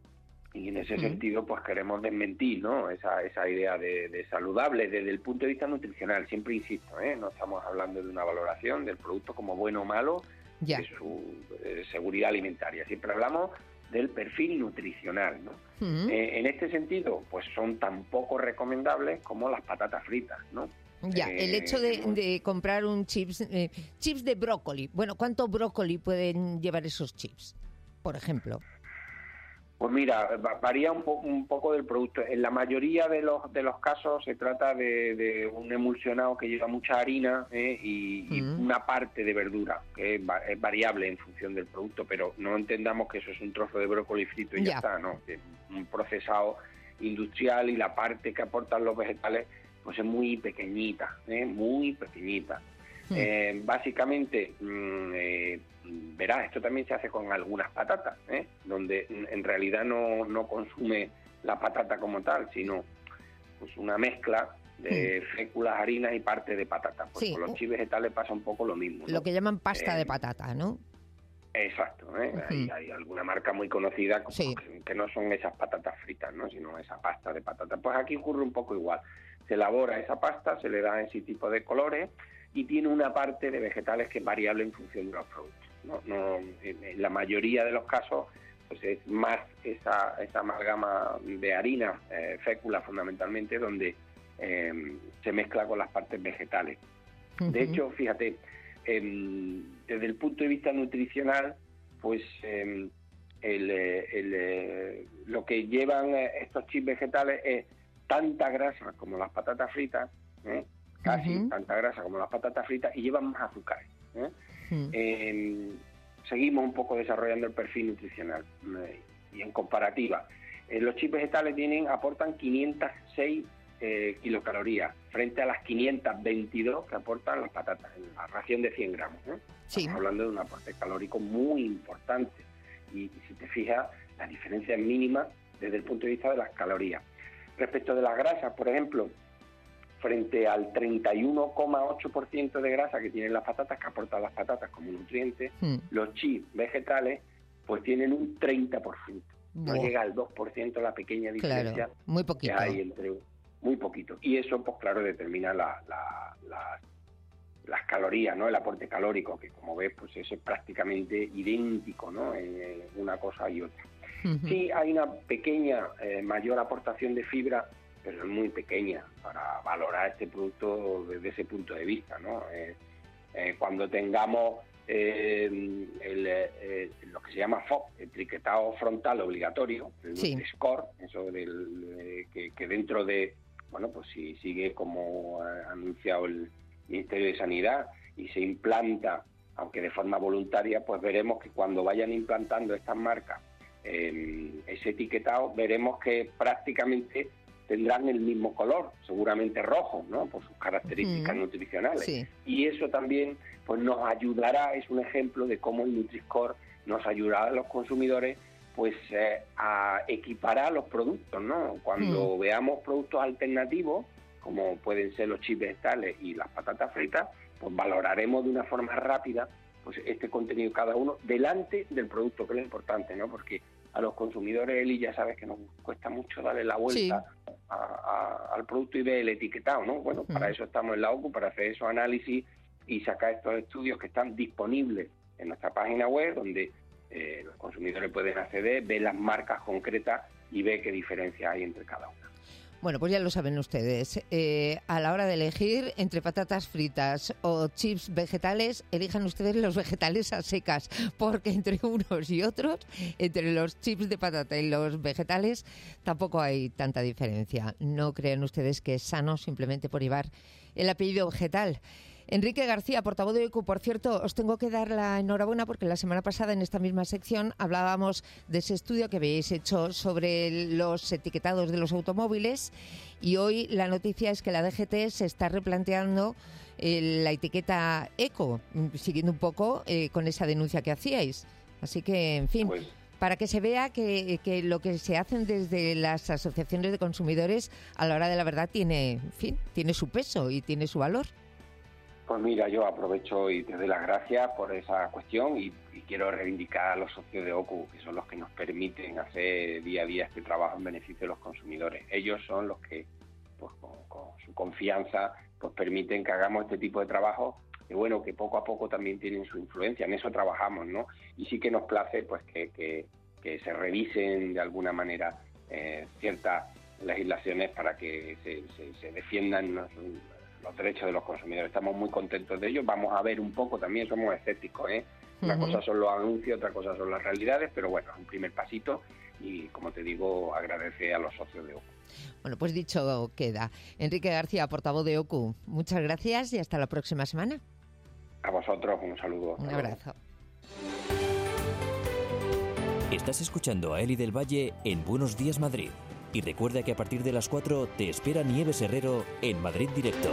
y en ese mm. sentido pues queremos desmentir, ¿no? Esa, esa idea de, de saludable desde el punto de vista nutricional. Siempre insisto, ¿eh? No estamos hablando de una valoración del producto como bueno o malo, ya. de su eh, seguridad alimentaria. Siempre hablamos del perfil nutricional, ¿no? Mm. Eh, en este sentido, pues son tan poco recomendables como las patatas fritas, ¿no? Ya, eh, el hecho de, de comprar un chips, eh, chips de brócoli. Bueno, ¿cuánto brócoli pueden llevar esos chips, por ejemplo? Pues mira, varía un, po un poco del producto. En la mayoría de los de los casos se trata de, de un emulsionado que lleva mucha harina eh, y, y mm. una parte de verdura, que es, va es variable en función del producto, pero no entendamos que eso es un trozo de brócoli frito y ya, ya está, ¿no? Es un procesado industrial y la parte que aportan los vegetales pues es muy pequeñita, ¿eh? muy pequeñita. Mm. Eh, básicamente, mm, eh, verás, esto también se hace con algunas patatas, ¿eh? donde en realidad no, no consume la patata como tal, sino pues una mezcla de mm. féculas, harinas y parte de patata. Pues sí. Con los chips vegetales pasa un poco lo mismo, ¿no? Lo que llaman pasta eh, de patata, ¿no? Exacto, ¿eh? Uh-huh. hay, hay alguna marca muy conocida sí. que, que no son esas patatas fritas, ¿no? Sino esa pasta de patata. Pues aquí ocurre un poco igual. Se elabora esa pasta, se le da ese tipo de colores y tiene una parte de vegetales que es variable en función de los productos. No, no, en la mayoría de los casos pues es más esa, esa amalgama de harina, eh, fécula fundamentalmente, donde eh, se mezcla con las partes vegetales. Uh-huh. De hecho, fíjate, eh, desde el punto de vista nutricional, pues eh, el, el, lo que llevan estos chips vegetales es tanta grasa como las patatas fritas, ¿eh? casi uh-huh. tanta grasa como las patatas fritas, y llevan más azúcares. ¿eh? Uh-huh. Eh, seguimos un poco desarrollando el perfil nutricional eh, y en comparativa, eh, los chips vegetales tienen aportan quinientas seis eh, kilocalorías frente a las quinientas veintidós que aportan las patatas en la ración de cien gramos. ¿eh? Sí. Estamos hablando de un aporte calórico muy importante y, y si te fijas, la diferencia es mínima desde el punto de vista de las calorías. Respecto de las grasas, por ejemplo, frente al treinta y uno coma ocho por ciento de grasa que tienen las patatas, que aportan las patatas como nutrientes, mm. los chips vegetales pues tienen un treinta por ciento. No oh. llega al dos por ciento la pequeña diferencia claro, muy poquito. que hay entre... Muy poquito. Y eso, pues claro, determina la, la, la, las calorías, ¿no? El aporte calórico, que como ves, pues eso es prácticamente idéntico, ¿no? En, en una cosa y otra. Uh-huh. Sí, hay una pequeña eh, mayor aportación de fibra, pero es muy pequeña para valorar este producto desde ese punto de vista, ¿no? Eh, eh, cuando tengamos eh, el, eh, lo que se llama F O P, etiquetado frontal obligatorio, el sí. score, eso del, eh, que, que dentro de, bueno, pues si sigue como ha anunciado el Ministerio de Sanidad y se implanta, aunque de forma voluntaria, pues veremos que cuando vayan implantando estas marcas eh, ese etiquetado, veremos que prácticamente tendrán el mismo color, seguramente rojo, ¿no? Por sus características mm, nutricionales. Sí. Y eso también pues nos ayudará, es un ejemplo de cómo el Nutri-Score nos ayudará a los consumidores pues eh, a equiparar los productos, ¿no? Cuando mm. veamos productos alternativos, como pueden ser los chips vegetales y las patatas fritas, pues valoraremos de una forma rápida pues este contenido cada uno delante del producto, que es lo importante, ¿no? Porque a los consumidores, Eli, ya sabes que nos cuesta mucho darle la vuelta sí. a, a, al producto y ver el etiquetado, ¿no? Bueno, uh-huh. para eso estamos en la O C U, para hacer esos análisis y sacar estos estudios que están disponibles en nuestra página web, donde eh, los consumidores pueden acceder, ver las marcas concretas y ver qué diferencia hay entre cada una. Bueno, pues ya lo saben ustedes. Eh, a la hora de elegir entre patatas fritas o chips vegetales, elijan ustedes los vegetales a secas, porque entre unos y otros, entre los chips de patata y los vegetales, tampoco hay tanta diferencia. No crean ustedes que es sano simplemente por llevar el apellido vegetal. Enrique García, portavoz de O C U, por cierto, os tengo que dar la enhorabuena porque la semana pasada en esta misma sección hablábamos de ese estudio que habéis hecho sobre los etiquetados de los automóviles y hoy la noticia es que la D G T se está replanteando eh, la etiqueta eco, siguiendo un poco eh, con esa denuncia que hacíais. Así que, en fin, pues, para que se vea que, que lo que se hacen desde las asociaciones de consumidores a la hora de la verdad tiene, en fin, tiene su peso y tiene su valor. Pues mira, yo aprovecho y te doy las gracias por esa cuestión y, y quiero reivindicar a los socios de O C U, que son los que nos permiten hacer día a día este trabajo en beneficio de los consumidores. Ellos son los que, pues con, con su confianza, pues permiten que hagamos este tipo de trabajo, y bueno, que poco a poco también tienen su influencia. En eso trabajamos, ¿no? Y sí que nos place pues que, que, que se revisen de alguna manera eh, ciertas legislaciones para que se, se, se defiendan los, los derechos de los consumidores. Estamos muy contentos de ello. Vamos a ver un poco, también somos escépticos, ¿eh? Una uh-huh. cosa son los anuncios, otra cosa son las realidades, pero bueno, es un primer pasito y, como te digo, agradece a los socios de O C U. Bueno, pues dicho queda. Enrique García, portavoz de O C U, muchas gracias y hasta la próxima semana. A vosotros, un saludo. Un abrazo. Estás escuchando a Eli del Valle en Buenos Días Madrid. Y recuerda que a partir de las cuatro te espera Nieves Herrero en Madrid Directo.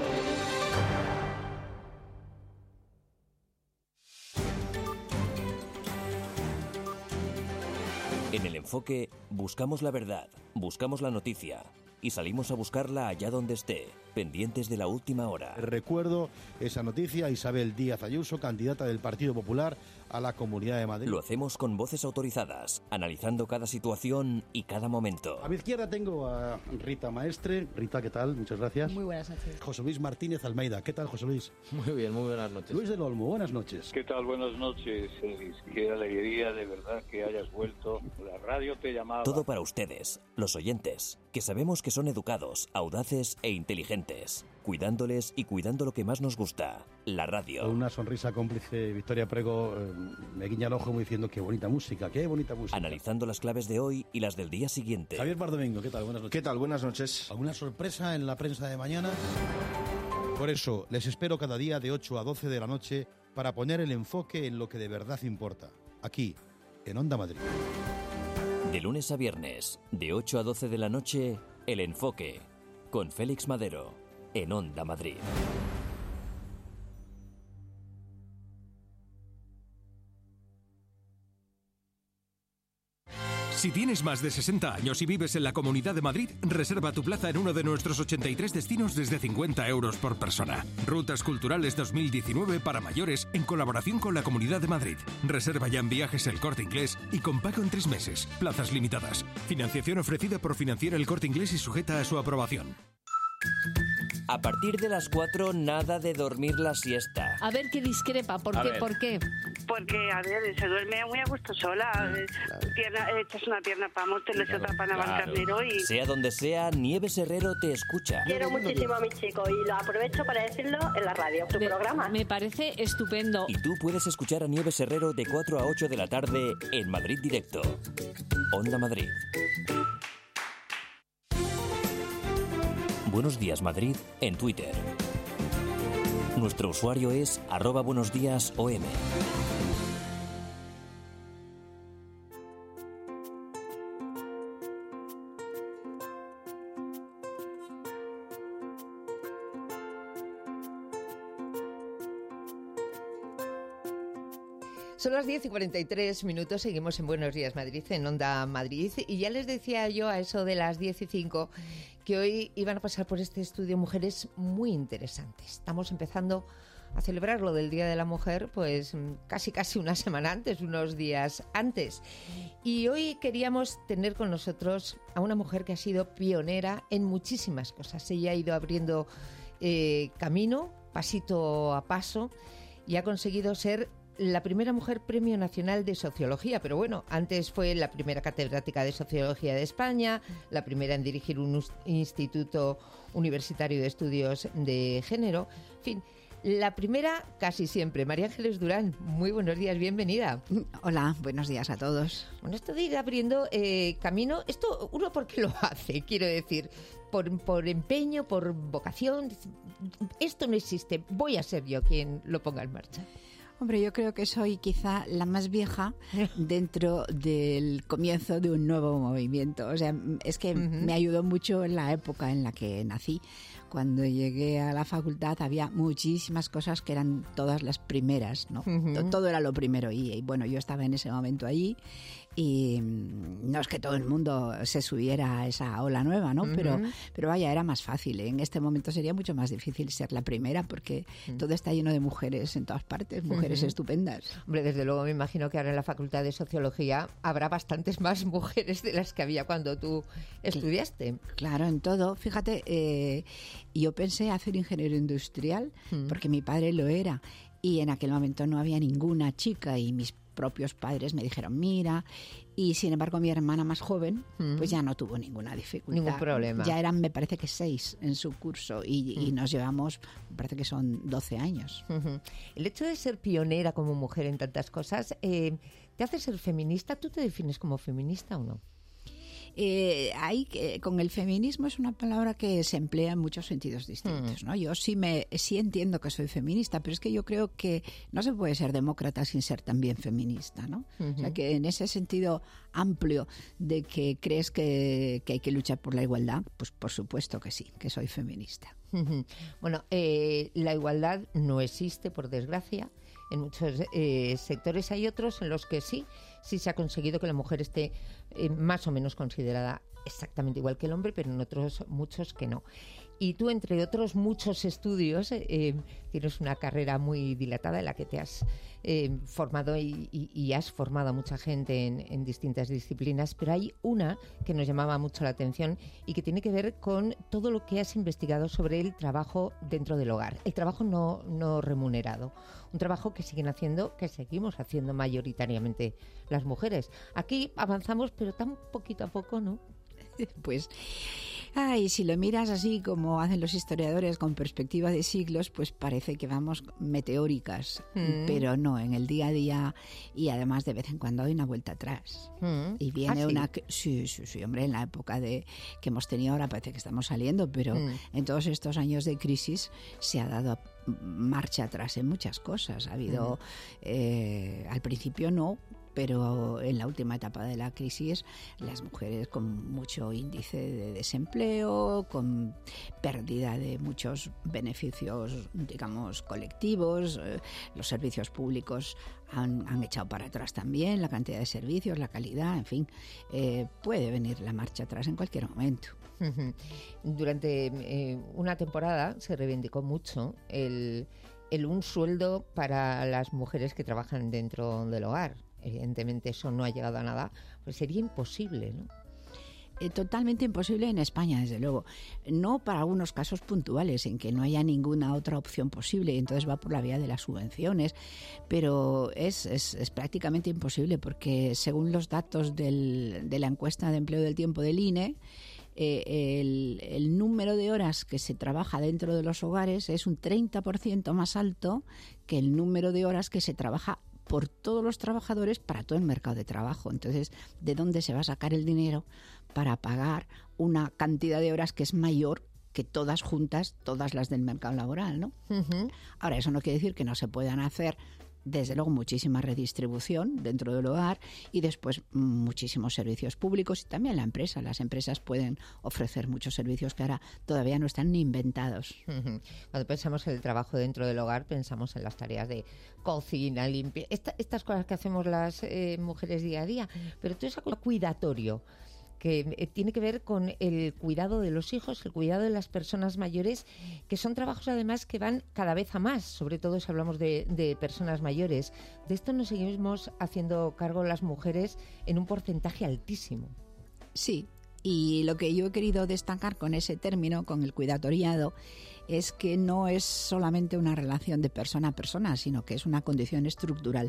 En El Enfoque buscamos la verdad, buscamos la noticia y salimos a buscarla allá donde esté. pendientes de la última hora. Recuerdo esa noticia, Isabel Díaz Ayuso, candidata del Partido Popular a la Comunidad de Madrid. Lo hacemos con voces autorizadas, analizando cada situación y cada momento. A mi izquierda tengo a Rita Maestre. Rita, ¿qué tal? Muchas gracias. Muy buenas noches. José Luis Martínez Almeida. ¿Qué tal, José Luis? Muy bien, muy buenas noches. Luis del Olmo, buenas noches. ¿Qué tal? Buenas noches, Elis. Qué alegría de verdad que hayas vuelto. La radio te llamaba. Todo para ustedes, los oyentes, que sabemos que son educados, audaces e inteligentes, cuidándoles y cuidando lo que más nos gusta, la radio. Con una sonrisa cómplice, Victoria Prego eh, me guiña el ojo muy diciendo qué bonita música, qué bonita música. Analizando las claves de hoy y las del día siguiente. Javier Bardomingo, ¿qué tal? Buenas noches. ¿Qué tal? Buenas noches. ¿Alguna sorpresa en la prensa de mañana? Por eso, les espero cada día de ocho a doce de la noche para poner el enfoque en lo que de verdad importa. Aquí, en Onda Madrid. De lunes a viernes, de ocho a doce de la noche, El Enfoque, con Félix Madero, en Onda Madrid. Si tienes más de sesenta años y vives en la Comunidad de Madrid, reserva tu plaza en uno de nuestros ochenta y tres destinos desde cincuenta euros por persona. Rutas Culturales dos mil diecinueve para mayores en colaboración con la Comunidad de Madrid. Reserva ya en Viajes El Corte Inglés y con pago en tres meses. Plazas limitadas. Financiación ofrecida por Financiera El Corte Inglés y sujeta a su aprobación. A partir de las cuatro, nada de dormir la siesta. A ver qué discrepa, ¿por A qué? ver. ¿Por qué? Porque, a ver, se duerme muy a gusto sola. Pierna, echas una pierna para Móstoles y otra para Navalcarnero y... Sea donde sea, Nieves Herrero te escucha. Quiero muchísimo a mi chico y lo aprovecho para decirlo en la radio, tu Me- programa. Me parece estupendo. Y tú puedes escuchar a Nieves Herrero de cuatro a ocho de la tarde en Madrid Directo. Onda Madrid. Buenos días Madrid en Twitter. Nuestro usuario es arroba buenos días O M. Son las diez y cuarenta y tres minutos, seguimos en Buenos Días Madrid, en Onda Madrid, y ya les decía yo a eso de las diez y cinco que hoy iban a pasar por este estudio mujeres muy interesantes. Estamos empezando a celebrar lo del Día de la Mujer, pues casi casi una semana antes, unos días antes. Y hoy queríamos tener con nosotros a una mujer que ha sido pionera en muchísimas cosas. Ella ha ido abriendo eh, camino, pasito a paso, y ha conseguido ser la primera mujer Premio Nacional de Sociología, pero bueno, antes fue la primera catedrática de Sociología de España, la primera en dirigir un us- instituto universitario de estudios de género, en fin, la primera casi siempre. María Ángeles Durán, muy buenos días, bienvenida. Hola, buenos días a todos. Bueno, esto de ir abriendo eh, camino, esto uno por qué lo hace, quiero decir, por, por empeño, por vocación, esto no existe, voy a ser yo quien lo ponga en marcha. Hombre, yo creo que soy quizá la más vieja dentro del comienzo de un nuevo movimiento. O sea, es que uh-huh. me ayudó mucho en la época en la que nací. Cuando llegué a la facultad había muchísimas cosas que eran todas las primeras, ¿no? Uh-huh. Todo era lo primero y, y bueno, yo estaba en ese momento allí y no es que todo el mundo se subiera a esa ola nueva, ¿no? Uh-huh. Pero, pero vaya, era más fácil. En este momento sería mucho más difícil ser la primera porque uh-huh. todo está lleno de mujeres en todas partes, mujeres uh-huh. estupendas. Hombre, desde luego me imagino que ahora en la Facultad de Sociología habrá bastantes más mujeres de las que había cuando tú estudiaste. Claro, en todo. Fíjate, eh, yo pensé hacer ingeniero industrial uh-huh. porque mi padre lo era y en aquel momento no había ninguna chica y mis propios padres me dijeron mira, y sin embargo mi hermana más joven mm. pues ya no tuvo ninguna dificultad. Ningún problema. Ya eran, me parece que seis en su curso y, mm. y nos llevamos, me parece que son doce años. Uh-huh. El hecho de ser pionera como mujer en tantas cosas, eh, ¿te hace ser feminista? ¿Tú te defines como feminista o no? Eh, hay, eh, con el feminismo es una palabra que se emplea en muchos sentidos distintos, ¿no? Yo sí me sí entiendo que soy feminista, pero es que yo creo que no se puede ser demócrata sin ser también feminista, ¿no? Uh-huh. O sea, que en ese sentido amplio de que crees que, que hay que luchar por la igualdad, pues por supuesto que sí, que soy feminista. Uh-huh. Bueno, eh, la igualdad no existe, por desgracia. En muchos eh, sectores hay otros en los que sí, sí se ha conseguido que la mujer esté eh, más o menos considerada exactamente igual que el hombre, pero en otros muchos que no. Y tú, entre otros muchos estudios, eh, tienes una carrera muy dilatada en la que te has eh, formado y, y, y has formado a mucha gente en, en distintas disciplinas, pero hay una que nos llamaba mucho la atención y que tiene que ver con todo lo que has investigado sobre el trabajo dentro del hogar, el trabajo no, no remunerado, un trabajo que siguen haciendo, que seguimos haciendo mayoritariamente las mujeres. Aquí avanzamos, pero tan poquito a poco, ¿no? Pues, ay, si lo miras así como hacen los historiadores con perspectiva de siglos, pues parece que vamos meteóricas, mm. pero no, en el día a día y además de vez en cuando hay una vuelta atrás. Mm. Y viene ¿Ah, una... Sí? sí, sí, sí, hombre, en la época de que hemos tenido ahora parece que estamos saliendo, pero mm. en todos estos años de crisis se ha dado marcha atrás en muchas cosas. Ha habido, mm. eh, al principio no, pero en la última etapa de la crisis las mujeres con mucho índice de desempleo, con pérdida de muchos beneficios, digamos, colectivos, eh, los servicios públicos han, han echado para atrás también, la cantidad de servicios, la calidad, en fin, eh, puede venir la marcha atrás en cualquier momento. Durante eh, una temporada se reivindicó mucho el, el un sueldo para las mujeres que trabajan dentro del hogar. Evidentemente eso no ha llegado a nada, pues sería imposible, ¿no? Eh, totalmente imposible en España, desde luego. No para algunos casos puntuales en que no haya ninguna otra opción posible y entonces va por la vía de las subvenciones, pero es, es, es prácticamente imposible porque según los datos del, de la encuesta de empleo del tiempo del I N E, Eh, el, el número de horas que se trabaja dentro de los hogares es un treinta por ciento más alto que el número de horas que se trabaja por todos los trabajadores para todo el mercado de trabajo. Entonces, ¿de dónde se va a sacar el dinero para pagar una cantidad de horas que es mayor que todas juntas, todas las del mercado laboral, ¿no? Uh-huh. Ahora, eso no quiere decir que no se puedan hacer, desde luego, muchísima redistribución dentro del hogar y después muchísimos servicios públicos y también la empresa. Las empresas pueden ofrecer muchos servicios que ahora todavía no están ni inventados. Uh-huh. Cuando pensamos en el trabajo dentro del hogar, pensamos en las tareas de cocina, limpieza, esta, estas cosas que hacemos las eh, mujeres día a día, pero todo eso cuidatorio, que tiene que ver con el cuidado de los hijos, el cuidado de las personas mayores, que son trabajos además que van cada vez a más, sobre todo si hablamos de, de personas mayores. De esto nos seguimos haciendo cargo las mujeres en un porcentaje altísimo. Sí, y lo que yo he querido destacar con ese término, con el cuidatoriado, es que no es solamente una relación de persona a persona, sino que es una condición estructural.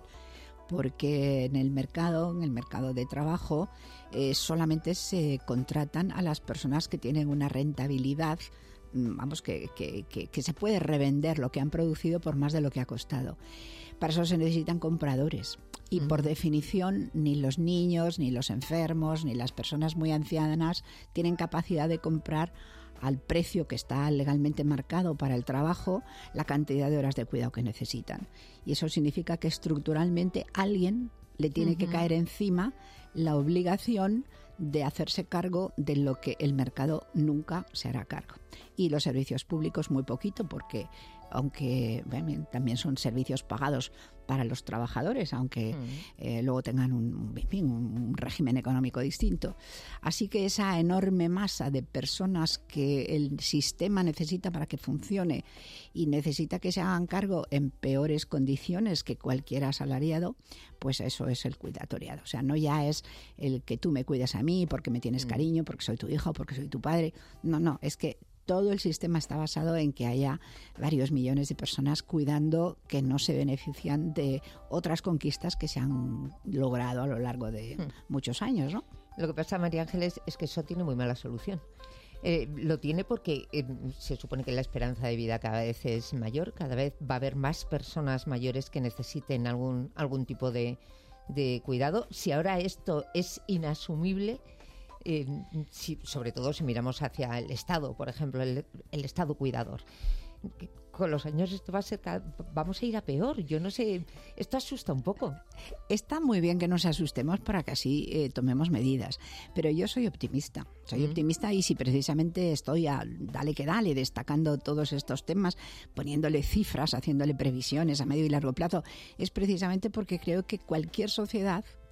Porque en el mercado, en el mercado de trabajo, eh, solamente se contratan a las personas que tienen una rentabilidad, vamos, que, que, que, que se puede revender lo que han producido por más de lo que ha costado. Para eso se necesitan compradores. Y por definición, ni los niños, ni los enfermos, ni las personas muy ancianas tienen capacidad de comprar al precio que está legalmente marcado para el trabajo la cantidad de horas de cuidado que necesitan. Y eso significa que estructuralmente alguien le tiene uh-huh. que caer encima la obligación de hacerse cargo de lo que el mercado nunca se hará cargo. Y los servicios públicos muy poquito, porque aunque bueno, también son servicios pagados para los trabajadores, aunque mm. eh, luego tengan un, en fin, un régimen económico distinto. Así que esa enorme masa de personas que el sistema necesita para que funcione y necesita que se hagan cargo en peores condiciones que cualquier asalariado, pues eso es el cuidatoriado. O sea, no ya es el que tú me cuidas a mí porque me tienes mm. cariño, porque soy tu hija o porque soy tu padre. No, no, es que todo el sistema está basado en que haya varios millones de personas cuidando que no se benefician de otras conquistas que se han logrado a lo largo de hmm. muchos años, ¿no? Lo que pasa, María Ángeles, es que eso tiene muy mala solución. Eh, lo tiene porque eh, se supone que la esperanza de vida cada vez es mayor, cada vez va a haber más personas mayores que necesiten algún, algún tipo de, de cuidado. Si ahora esto es inasumible, Eh, si, sobre todo si miramos hacia el Estado, por ejemplo, el, el Estado cuidador. Con los años esto va a ser, vamos a ir a peor. Yo no sé, esto asusta un poco. Está muy bien que nos asustemos para que así eh, tomemos medidas, pero yo soy optimista. Soy mm. optimista y si precisamente estoy a dale que dale, destacando todos estos temas, poniéndole cifras, haciéndole previsiones a medio y largo plazo, es precisamente porque creo que cualquier sociedad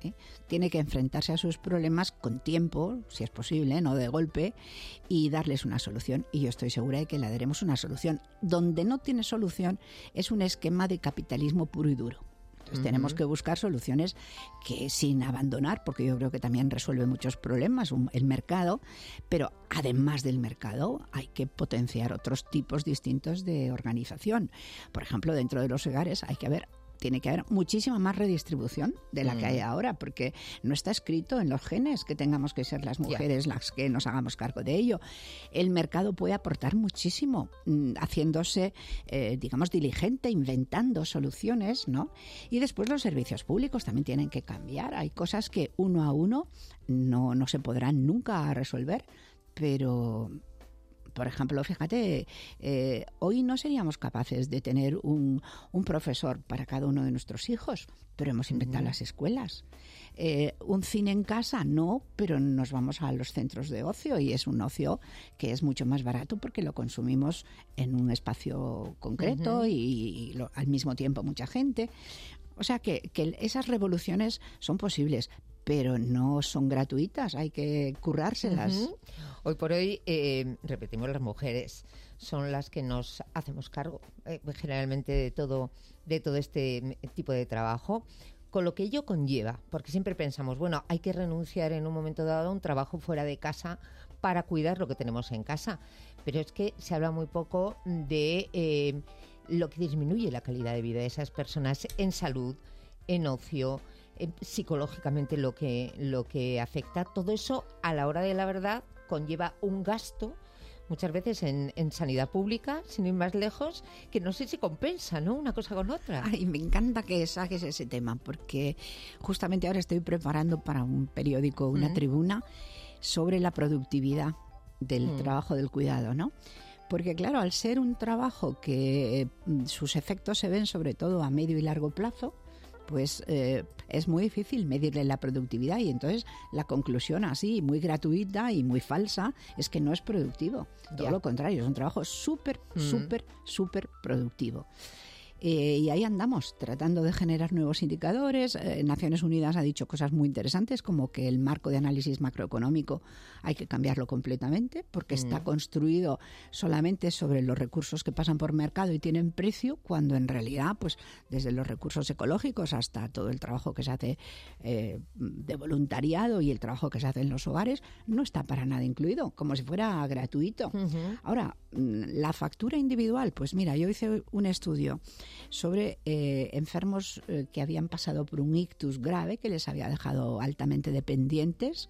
¿eh? Tiene que enfrentarse a sus problemas con tiempo, si es posible, no de golpe, y darles una solución. Y yo estoy segura de que le daremos una solución. Donde no tiene solución es un esquema de capitalismo puro y duro. Entonces uh-huh. tenemos que buscar soluciones que sin abandonar, porque yo creo que también resuelve muchos problemas un, el mercado, pero además del mercado hay que potenciar otros tipos distintos de organización. Por ejemplo, dentro de los hogares hay que haber tiene que haber muchísima más redistribución de la mm. que hay ahora, porque no está escrito en los genes que tengamos que ser las mujeres yeah. las que nos hagamos cargo de ello. El mercado puede aportar muchísimo, haciéndose, eh, digamos, diligente, inventando soluciones, ¿no? Y después los servicios públicos también tienen que cambiar. Hay cosas que uno a uno no, no se podrán nunca resolver, pero... Por ejemplo, fíjate, eh, hoy no seríamos capaces de tener un, un profesor para cada uno de nuestros hijos, pero hemos inventado uh-huh. las escuelas. Eh, un cine en casa, no, pero nos vamos a los centros de ocio y es un ocio que es mucho más barato porque lo consumimos en un espacio concreto uh-huh. y, y lo, al mismo tiempo mucha gente. O sea que, que esas revoluciones son posibles, pero no son gratuitas, hay que currárselas. Uh-huh. Hoy por hoy, eh, repetimos, las mujeres son las que nos hacemos cargo eh, generalmente de todo, de todo este tipo de trabajo, con lo que ello conlleva, porque siempre pensamos, bueno, hay que renunciar en un momento dado a un trabajo fuera de casa para cuidar lo que tenemos en casa, pero es que se habla muy poco de eh, lo que disminuye la calidad de vida de esas personas en salud, en ocio, eh, psicológicamente lo que, lo que afecta. Todo eso, a la hora de la verdad, conlleva un gasto muchas veces en, en sanidad pública, sin ir más lejos, que no sé si compensa, ¿no? Una cosa con otra. Ay, me encanta que saques ese tema, porque justamente ahora estoy preparando para un periódico una mm. tribuna sobre la productividad del mm. trabajo del cuidado, ¿no? Porque claro, al ser un trabajo que eh, sus efectos se ven sobre todo a medio y largo plazo, pues eh, es muy difícil medirle la productividad y entonces la conclusión así, muy gratuita y muy falsa, es que no es productivo. Todo yeah. lo contrario, es un trabajo súper, mm. súper, súper productivo. Eh, y ahí andamos, tratando de generar nuevos indicadores. Eh, Naciones Unidas ha dicho cosas muy interesantes, como que el marco de análisis macroeconómico hay que cambiarlo completamente, porque mm. está construido solamente sobre los recursos que pasan por mercado y tienen precio, cuando en realidad, pues desde los recursos ecológicos hasta todo el trabajo que se hace eh, de voluntariado y el trabajo que se hace en los hogares, no está para nada incluido, como si fuera gratuito. Uh-huh. Ahora, la factura individual, pues mira, yo hice un estudio sobre eh, enfermos eh, que habían pasado por un ictus grave que les había dejado altamente dependientes,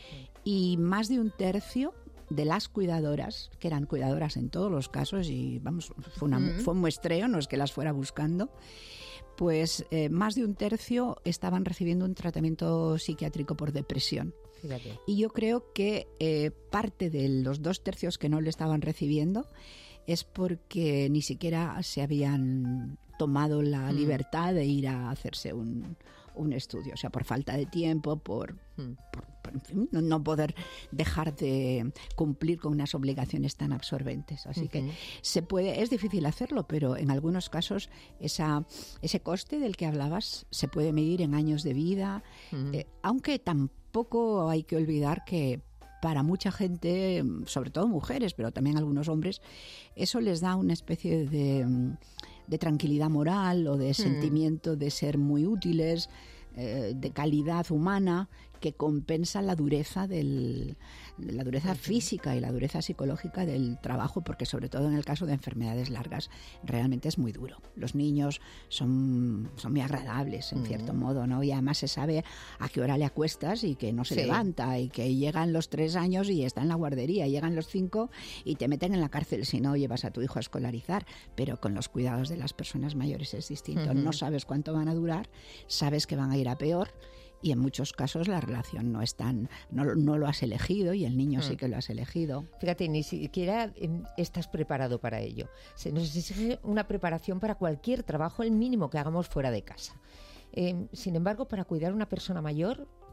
y más de un tercio de las cuidadoras, que eran cuidadoras en todos los casos, y vamos, fue, una, mm. fue un muestreo, no es que las fuera buscando, pues eh, más de un tercio estaban recibiendo un tratamiento psiquiátrico por depresión. Fíjate. Y yo creo que eh, parte de los dos tercios que no le estaban recibiendo es porque ni siquiera se habían tomado la mm. libertad de ir a hacerse un, un estudio, o sea, por falta de tiempo, por, mm. por, por en fin, no, no poder dejar de cumplir con unas obligaciones tan absorbentes. Así uh-huh. que se puede, es difícil hacerlo, pero en algunos casos esa, ese coste del que hablabas se puede medir en años de vida, uh-huh. eh, aunque tampoco hay que olvidar que para mucha gente, sobre todo mujeres, pero también algunos hombres, eso les da una especie de, de tranquilidad moral o de sentimiento mm. de ser muy útiles, eh, de calidad humana, que compensa la dureza del, la dureza física y la dureza psicológica del trabajo, porque sobre todo en el caso de enfermedades largas realmente es muy duro. Los niños son, son muy agradables en cierto mm. modo, ¿no? Y además se sabe a qué hora le acuestas y que no se sí. levanta, y que llegan los tres años y está en la guardería, llegan los cinco y te meten en la cárcel si no llevas a tu hijo a escolarizar. Pero con los cuidados de las personas mayores es distinto. Uh-huh. No sabes cuánto van a durar, sabes que van a ir a peor, y en muchos casos la relación no es tan, no, no lo has elegido, y el niño mm. sí que lo has elegido. Fíjate, ni siquiera eh, estás preparado para ello. Se nos exige una preparación para cualquier trabajo, el mínimo que hagamos fuera de casa. Eh, sin embargo, para cuidar a una persona mayor,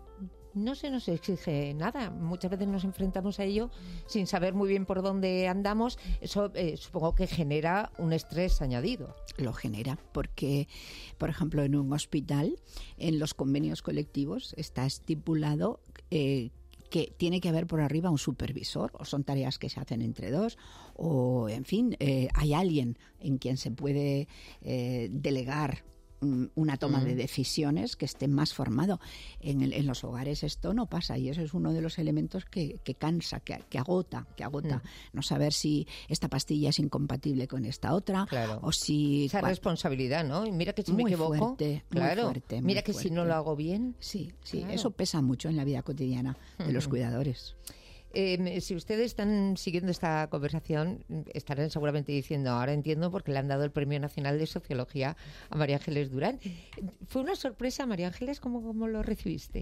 no se nos exige nada. Muchas veces nos enfrentamos a ello sin saber muy bien por dónde andamos. Eso eh, supongo que genera un estrés añadido. Lo genera porque, por ejemplo, en un hospital, en los convenios colectivos está estipulado eh, que tiene que haber por arriba un supervisor, o son tareas que se hacen entre dos, o, en fin, eh, hay alguien en quien se puede eh, delegar una toma mm. de decisiones que esté más formado. En, el, en los hogares esto no pasa y eso es uno de los elementos que, que cansa, que, que agota, que agota. Mm. No saber si esta pastilla es incompatible con esta otra, claro. o si... Esa cual... responsabilidad, ¿no? Y mira que si muy me equivoco... Fuerte, claro, muy fuerte, muy mira que fuerte. Si no lo hago bien... Sí, sí, claro. Eso pesa mucho en la vida cotidiana de uh-huh. los cuidadores. Eh, si ustedes están siguiendo esta conversación, estarán seguramente diciendo, ahora entiendo por qué le han dado el Premio Nacional de Sociología a María Ángeles Durán. ¿Fue una sorpresa, María Ángeles? ¿Cómo, cómo lo recibiste?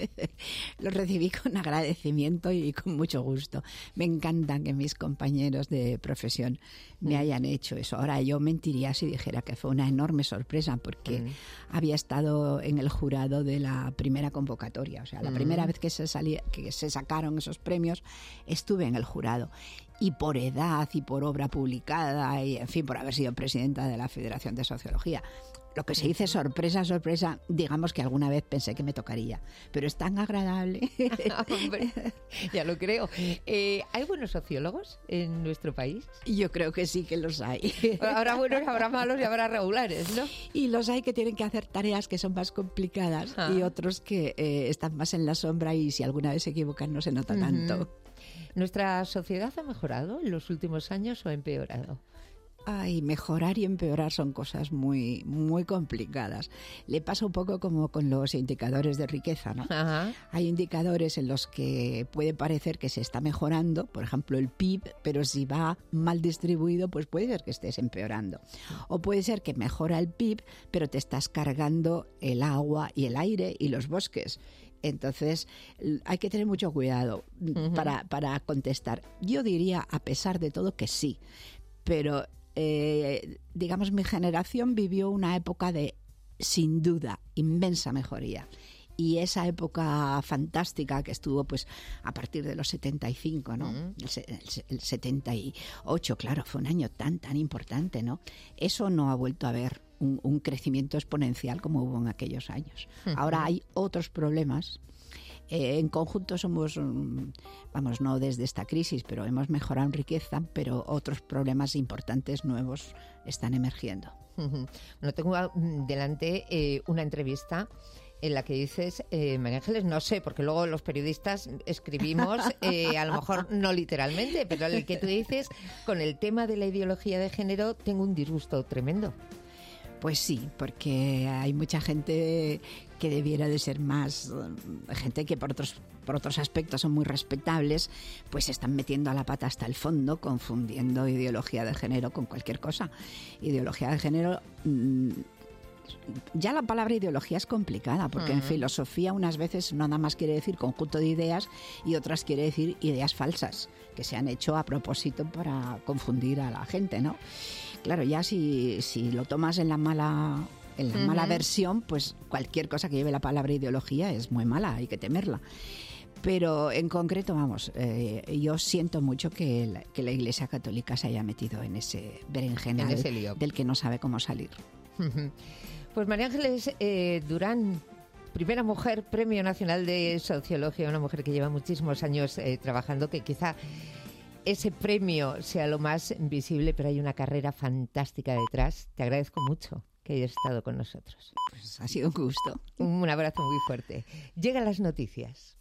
Lo recibí con agradecimiento y con mucho gusto. Me encanta que mis compañeros de profesión me hayan hecho eso. Ahora, yo mentiría si dijera que fue una enorme sorpresa porque mm. había estado en el jurado de la primera convocatoria. O sea, la mm. primera vez que se, salía, que se sacaron esos premios, estuve en el jurado y por edad y por obra publicada y en fin por haber sido presidenta de la Federación de Sociología, lo que se dice sorpresa, sorpresa, digamos que alguna vez pensé que me tocaría, pero es tan agradable. Hombre, ya lo creo. Eh, ¿Hay buenos sociólogos en nuestro país? Yo creo que sí que los hay. Habrá buenos, habrá malos y habrá regulares, ¿no? Y los hay que tienen que hacer tareas que son más complicadas ah. y otros que eh, están más en la sombra y si alguna vez se equivocan no se nota uh-huh. tanto. ¿Nuestra sociedad ha mejorado en los últimos años o ha empeorado? Ay, mejorar y empeorar son cosas muy, muy complicadas. Le pasa un poco como con los indicadores de riqueza, ¿no? Ajá. Hay indicadores en los que puede parecer que se está mejorando, por ejemplo el P I B, pero si va mal distribuido, pues puede ser que estés empeorando. O puede ser que mejora el P I B, pero te estás cargando el agua y el aire y los bosques. Entonces, hay que tener mucho cuidado uh-huh. para, para contestar. Yo diría, a pesar de todo, que sí, pero... Eh, digamos, mi generación vivió una época de, sin duda, inmensa mejoría. Y esa época fantástica que estuvo pues a partir de los setenta y cinco, ¿no? Uh-huh. el, el, el setenta y ocho, claro, fue un año tan, tan importante, ¿no? Eso no ha vuelto a haber un, un crecimiento exponencial como hubo en aquellos años. Uh-huh. Ahora hay otros problemas. Eh, en conjunto somos, vamos, no desde esta crisis, pero hemos mejorado en riqueza, pero otros problemas importantes nuevos están emergiendo. Bueno, tengo delante eh, una entrevista en la que dices, eh, María Ángeles, no sé, porque luego los periodistas escribimos, eh, a lo mejor no literalmente, pero en el que tú dices, con el tema de la ideología de género tengo un disgusto tremendo. Pues sí, porque hay mucha gente que debiera de ser más, gente que por otros por otros aspectos son muy respetables, pues se están metiendo a la pata hasta el fondo, confundiendo ideología de género con cualquier cosa. Ideología de género, mmm, ya la palabra ideología es complicada, porque uh-huh. en filosofía unas veces nada más quiere decir conjunto de ideas y otras quiere decir ideas falsas, que se han hecho a propósito para confundir a la gente, ¿no? Claro, ya si, si lo tomas en la mala en la uh-huh. mala versión, pues cualquier cosa que lleve la palabra ideología es muy mala, hay que temerla. Pero en concreto, vamos, eh, yo siento mucho que la, que la Iglesia Católica se haya metido en ese berenjenal en ese lío del que no sabe cómo salir. Uh-huh. Pues María Ángeles eh, Durán, primera mujer, Premio Nacional de Sociología, una mujer que lleva muchísimos años eh, trabajando, que quizá ese premio sea lo más visible, pero hay una carrera fantástica detrás. Te agradezco mucho que hayas estado con nosotros. Pues ha sido un gusto. Un abrazo muy fuerte. Llegan las noticias.